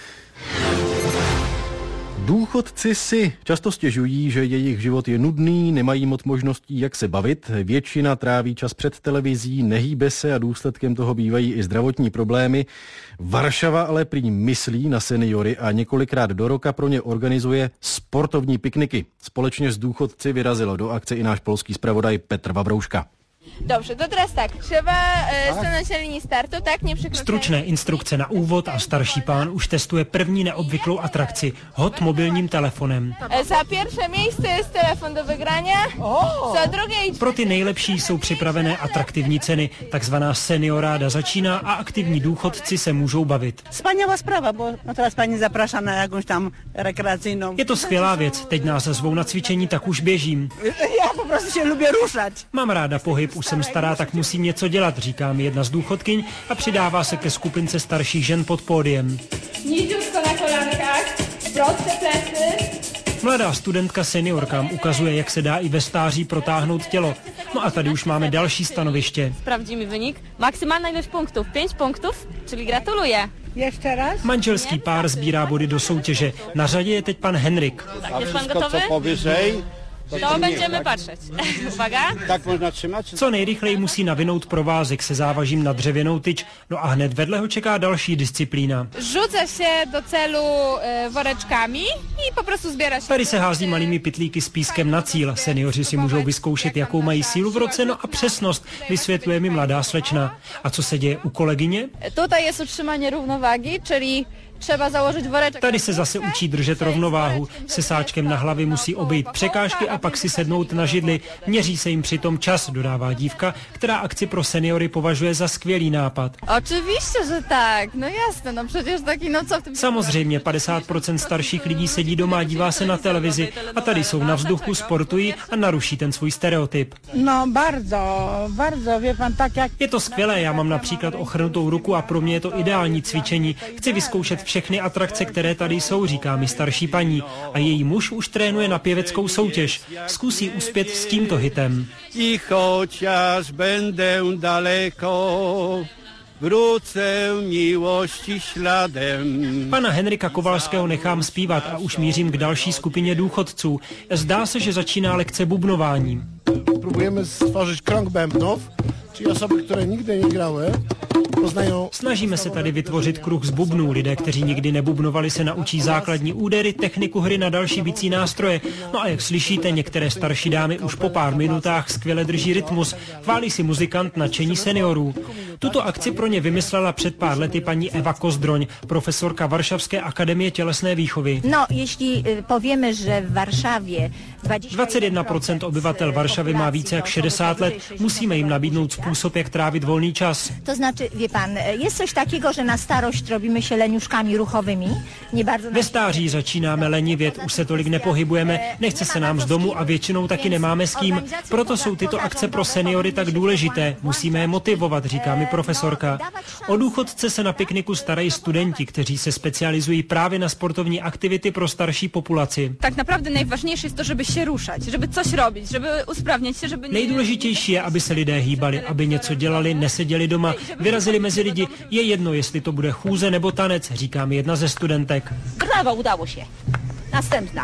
Důchodci si často stěžují, že jejich život je nudný, nemají moc možností, jak se bavit. Většina tráví čas před televizí, nehýbe se a důsledkem toho bývají i zdravotní problémy. Varšava ale prý myslí na seniory a několikrát do roka pro ně organizuje sportovní pikniky. Společně s důchodci vyrazil do akce i náš polský zpravodaj Petr Vavrouška. Dobře, to teraz tak. Třeba e, stanąć na linii startu, tak? Nie překročení. Stručné instrukce na úvod a starší pán už testuje první neobvyklou atrakci, hod mobilním telefonem. E, za pierwsze miejsce jest telefon do wygrania, oh. Za drugie... Pro ty nejlepší jsou připravené atraktivní ceny, takzvaná senioráda začíná a aktivní důchodci se můžou bavit. Wspaniała sprawa, bo no teraz pani zaprasza na jakąś tam rekreacyjną. Je to skvělá věc, teď nás zvou na cvičení, tak už běžím. Já po prostu się lubię ruszać. Mám ráda pohyb, už jsem stará, tak musím něco dělat, říká mi jedna z důchodkyň a přidává se ke skupince starších žen pod pódiem. Nízko na kolánkách, prosté plecy. Mladá studentka seniorkám ukazuje, jak se dá i ve stáří protáhnout tělo. No a tady už máme další stanoviště. Sprawdzimy wynik. Maksymalna ilość punktów, pięć punktów, czyli gratuluję. Ještě raz? Manželský pár sbírá body do soutěže. Na řadě je teď pan Henrik. Tak, jest pan gotowy? To będziemy patrzeć. Uwaga. Tak można trzymać? Co nejrychleji musí navinout provázek se závažím na dřevěnou tyč, no a hned vedle ho čeká další disciplína. Rzuca się do celu e, woreczkami i po prostu zbiera się. Tady se hází malými pytlíky s pískem na cíl. Seniori si můžou vyzkoušet, jakou mají sílu v roce, no a přesnost, vysvětluje mi mladá slečna. A co se děje u kolegyně? Tutaj jest utrzymanie równowagi, czyli třeba założyć woreczek. Tady se zase učí držet rovnováhu. Se sáčkem na hlavě musí obejít překážky a pak si sednout na židli. Měří se jim přitom čas, dodává dívka, která akci pro seniory považuje za skvělý nápad. Oczywiście, že tak. No jasne, no przecież taky, no co v tom... Samozřejmě padesát procent starších lidí sedí doma a dívá se na televizi a tady jsou na vzduchu, sportují a naruší ten svůj stereotyp. No bardzo, bardzo, wie pan, tak jak... Je to skvělé, já mám například ochrnutou ruku a pro mě je to ideální cvičení. Chci vyzkoušet všechny atrakce, které tady jsou, říká mi starší paní. A její muž už trénuje na pěveckou soutěž. Zkusí uspět s tímto hitem. I chociaż będę daleko, wrócę miłości śladem. Pana Henrika Kovalského nechám zpívat a už mířím k další skupině důchodců. Zdá se, že začíná lekce bubnování. Próbujemy stworzyć krąg bębnów, czyli osoby, które nigdy nie grały. Snažíme se tady vytvořit kruh z bubnů. Lidé, kteří nikdy nebubnovali, se naučí základní údery, techniku hry na další bicí nástroje. No a jak slyšíte, některé starší dámy už po pár minutách skvěle drží rytmus. Chválí si muzikant nadšení seniorů. Tuto akci pro ně vymyslela před pár lety paní Eva Kozdroň, profesorka Varšavské akademie tělesné výchovy. No, jeśli powiemy, že v Varšavě dvacet jedna procent obyvatel Varšavy má více jak šedesát let. Musíme jim nabídnout způsob, jak trávit volný čas. To znaczy, wie pan, jest coś takiego, że na starość robimy się leniuszkami ruchowymi? Nie bardzo... Ve stáří začínáme lenivět, už se tolik nepohybujeme, nechce se nám z domu a většinou taky nemáme s kým. Proto jsou tyto akce pro seniory tak důležité. Musíme je motivovat, říká mi profesorka. O důchodce se na pikniku starají studenti, kteří se specializují právě na sportovní aktivity pro starší populaci. Tak naprawdę najważniejsze jest to, żeby się ruszać, żeby coś robić, żeby usprawniać się, żeby... Nejdůležitější je, aby se lidé hýbali, aby něco dělali, neseděli doma, vyrazili mezi lidi. Je jedno, jestli to bude chůze nebo tanec, říká mi jedna ze studentek. Brawo, udało się. Następna.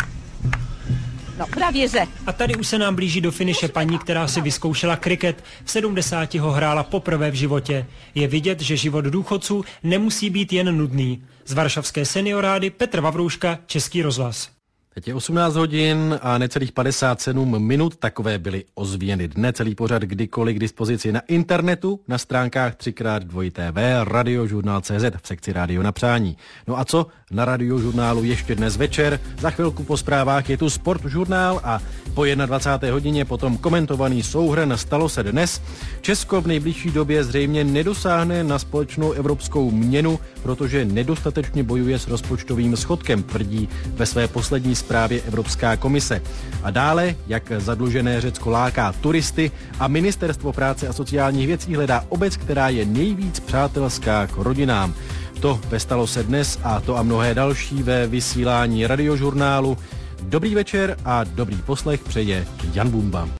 No, právě že. A tady už se nám blíží do finiše paní, která si vyzkoušela kriket. V sedmdesáti ho hrála poprvé v životě. Je vidět, že život důchodců nemusí být jen nudný. Z varšavské seniorády Petr Vavrouška, Český rozhlas. Teď je osmnáct hodin a necelých padesát sedm minut, takové byly ozvěny dne. Celý pořad kdykoliv k dispozici na internetu, na stránkách tři krát dva té vé, radiožurnál tečka cé zet v sekci Rádio na přání. No a co na radiožurnálu ještě dnes večer? Za chvilku po zprávách je tu Sportžurnál a po dvacáté jedné hodině potom komentovaný souhrn Stalo se dnes. Česko v nejbližší době zřejmě nedosáhne na společnou evropskou měnu, protože nedostatečně bojuje s rozpočtovým schodkem, tvrdí ve své poslední zprávě Evropská komise. A dále, jak zadlužené Řecko láká turisty a Ministerstvo práce a sociálních věcí hledá obec, která je nejvíc přátelská k rodinám. To ve Stalo se dnes a to a mnohé další ve vysílání radiožurnálu. Dobrý večer a dobrý poslech přeje Jan Bumba.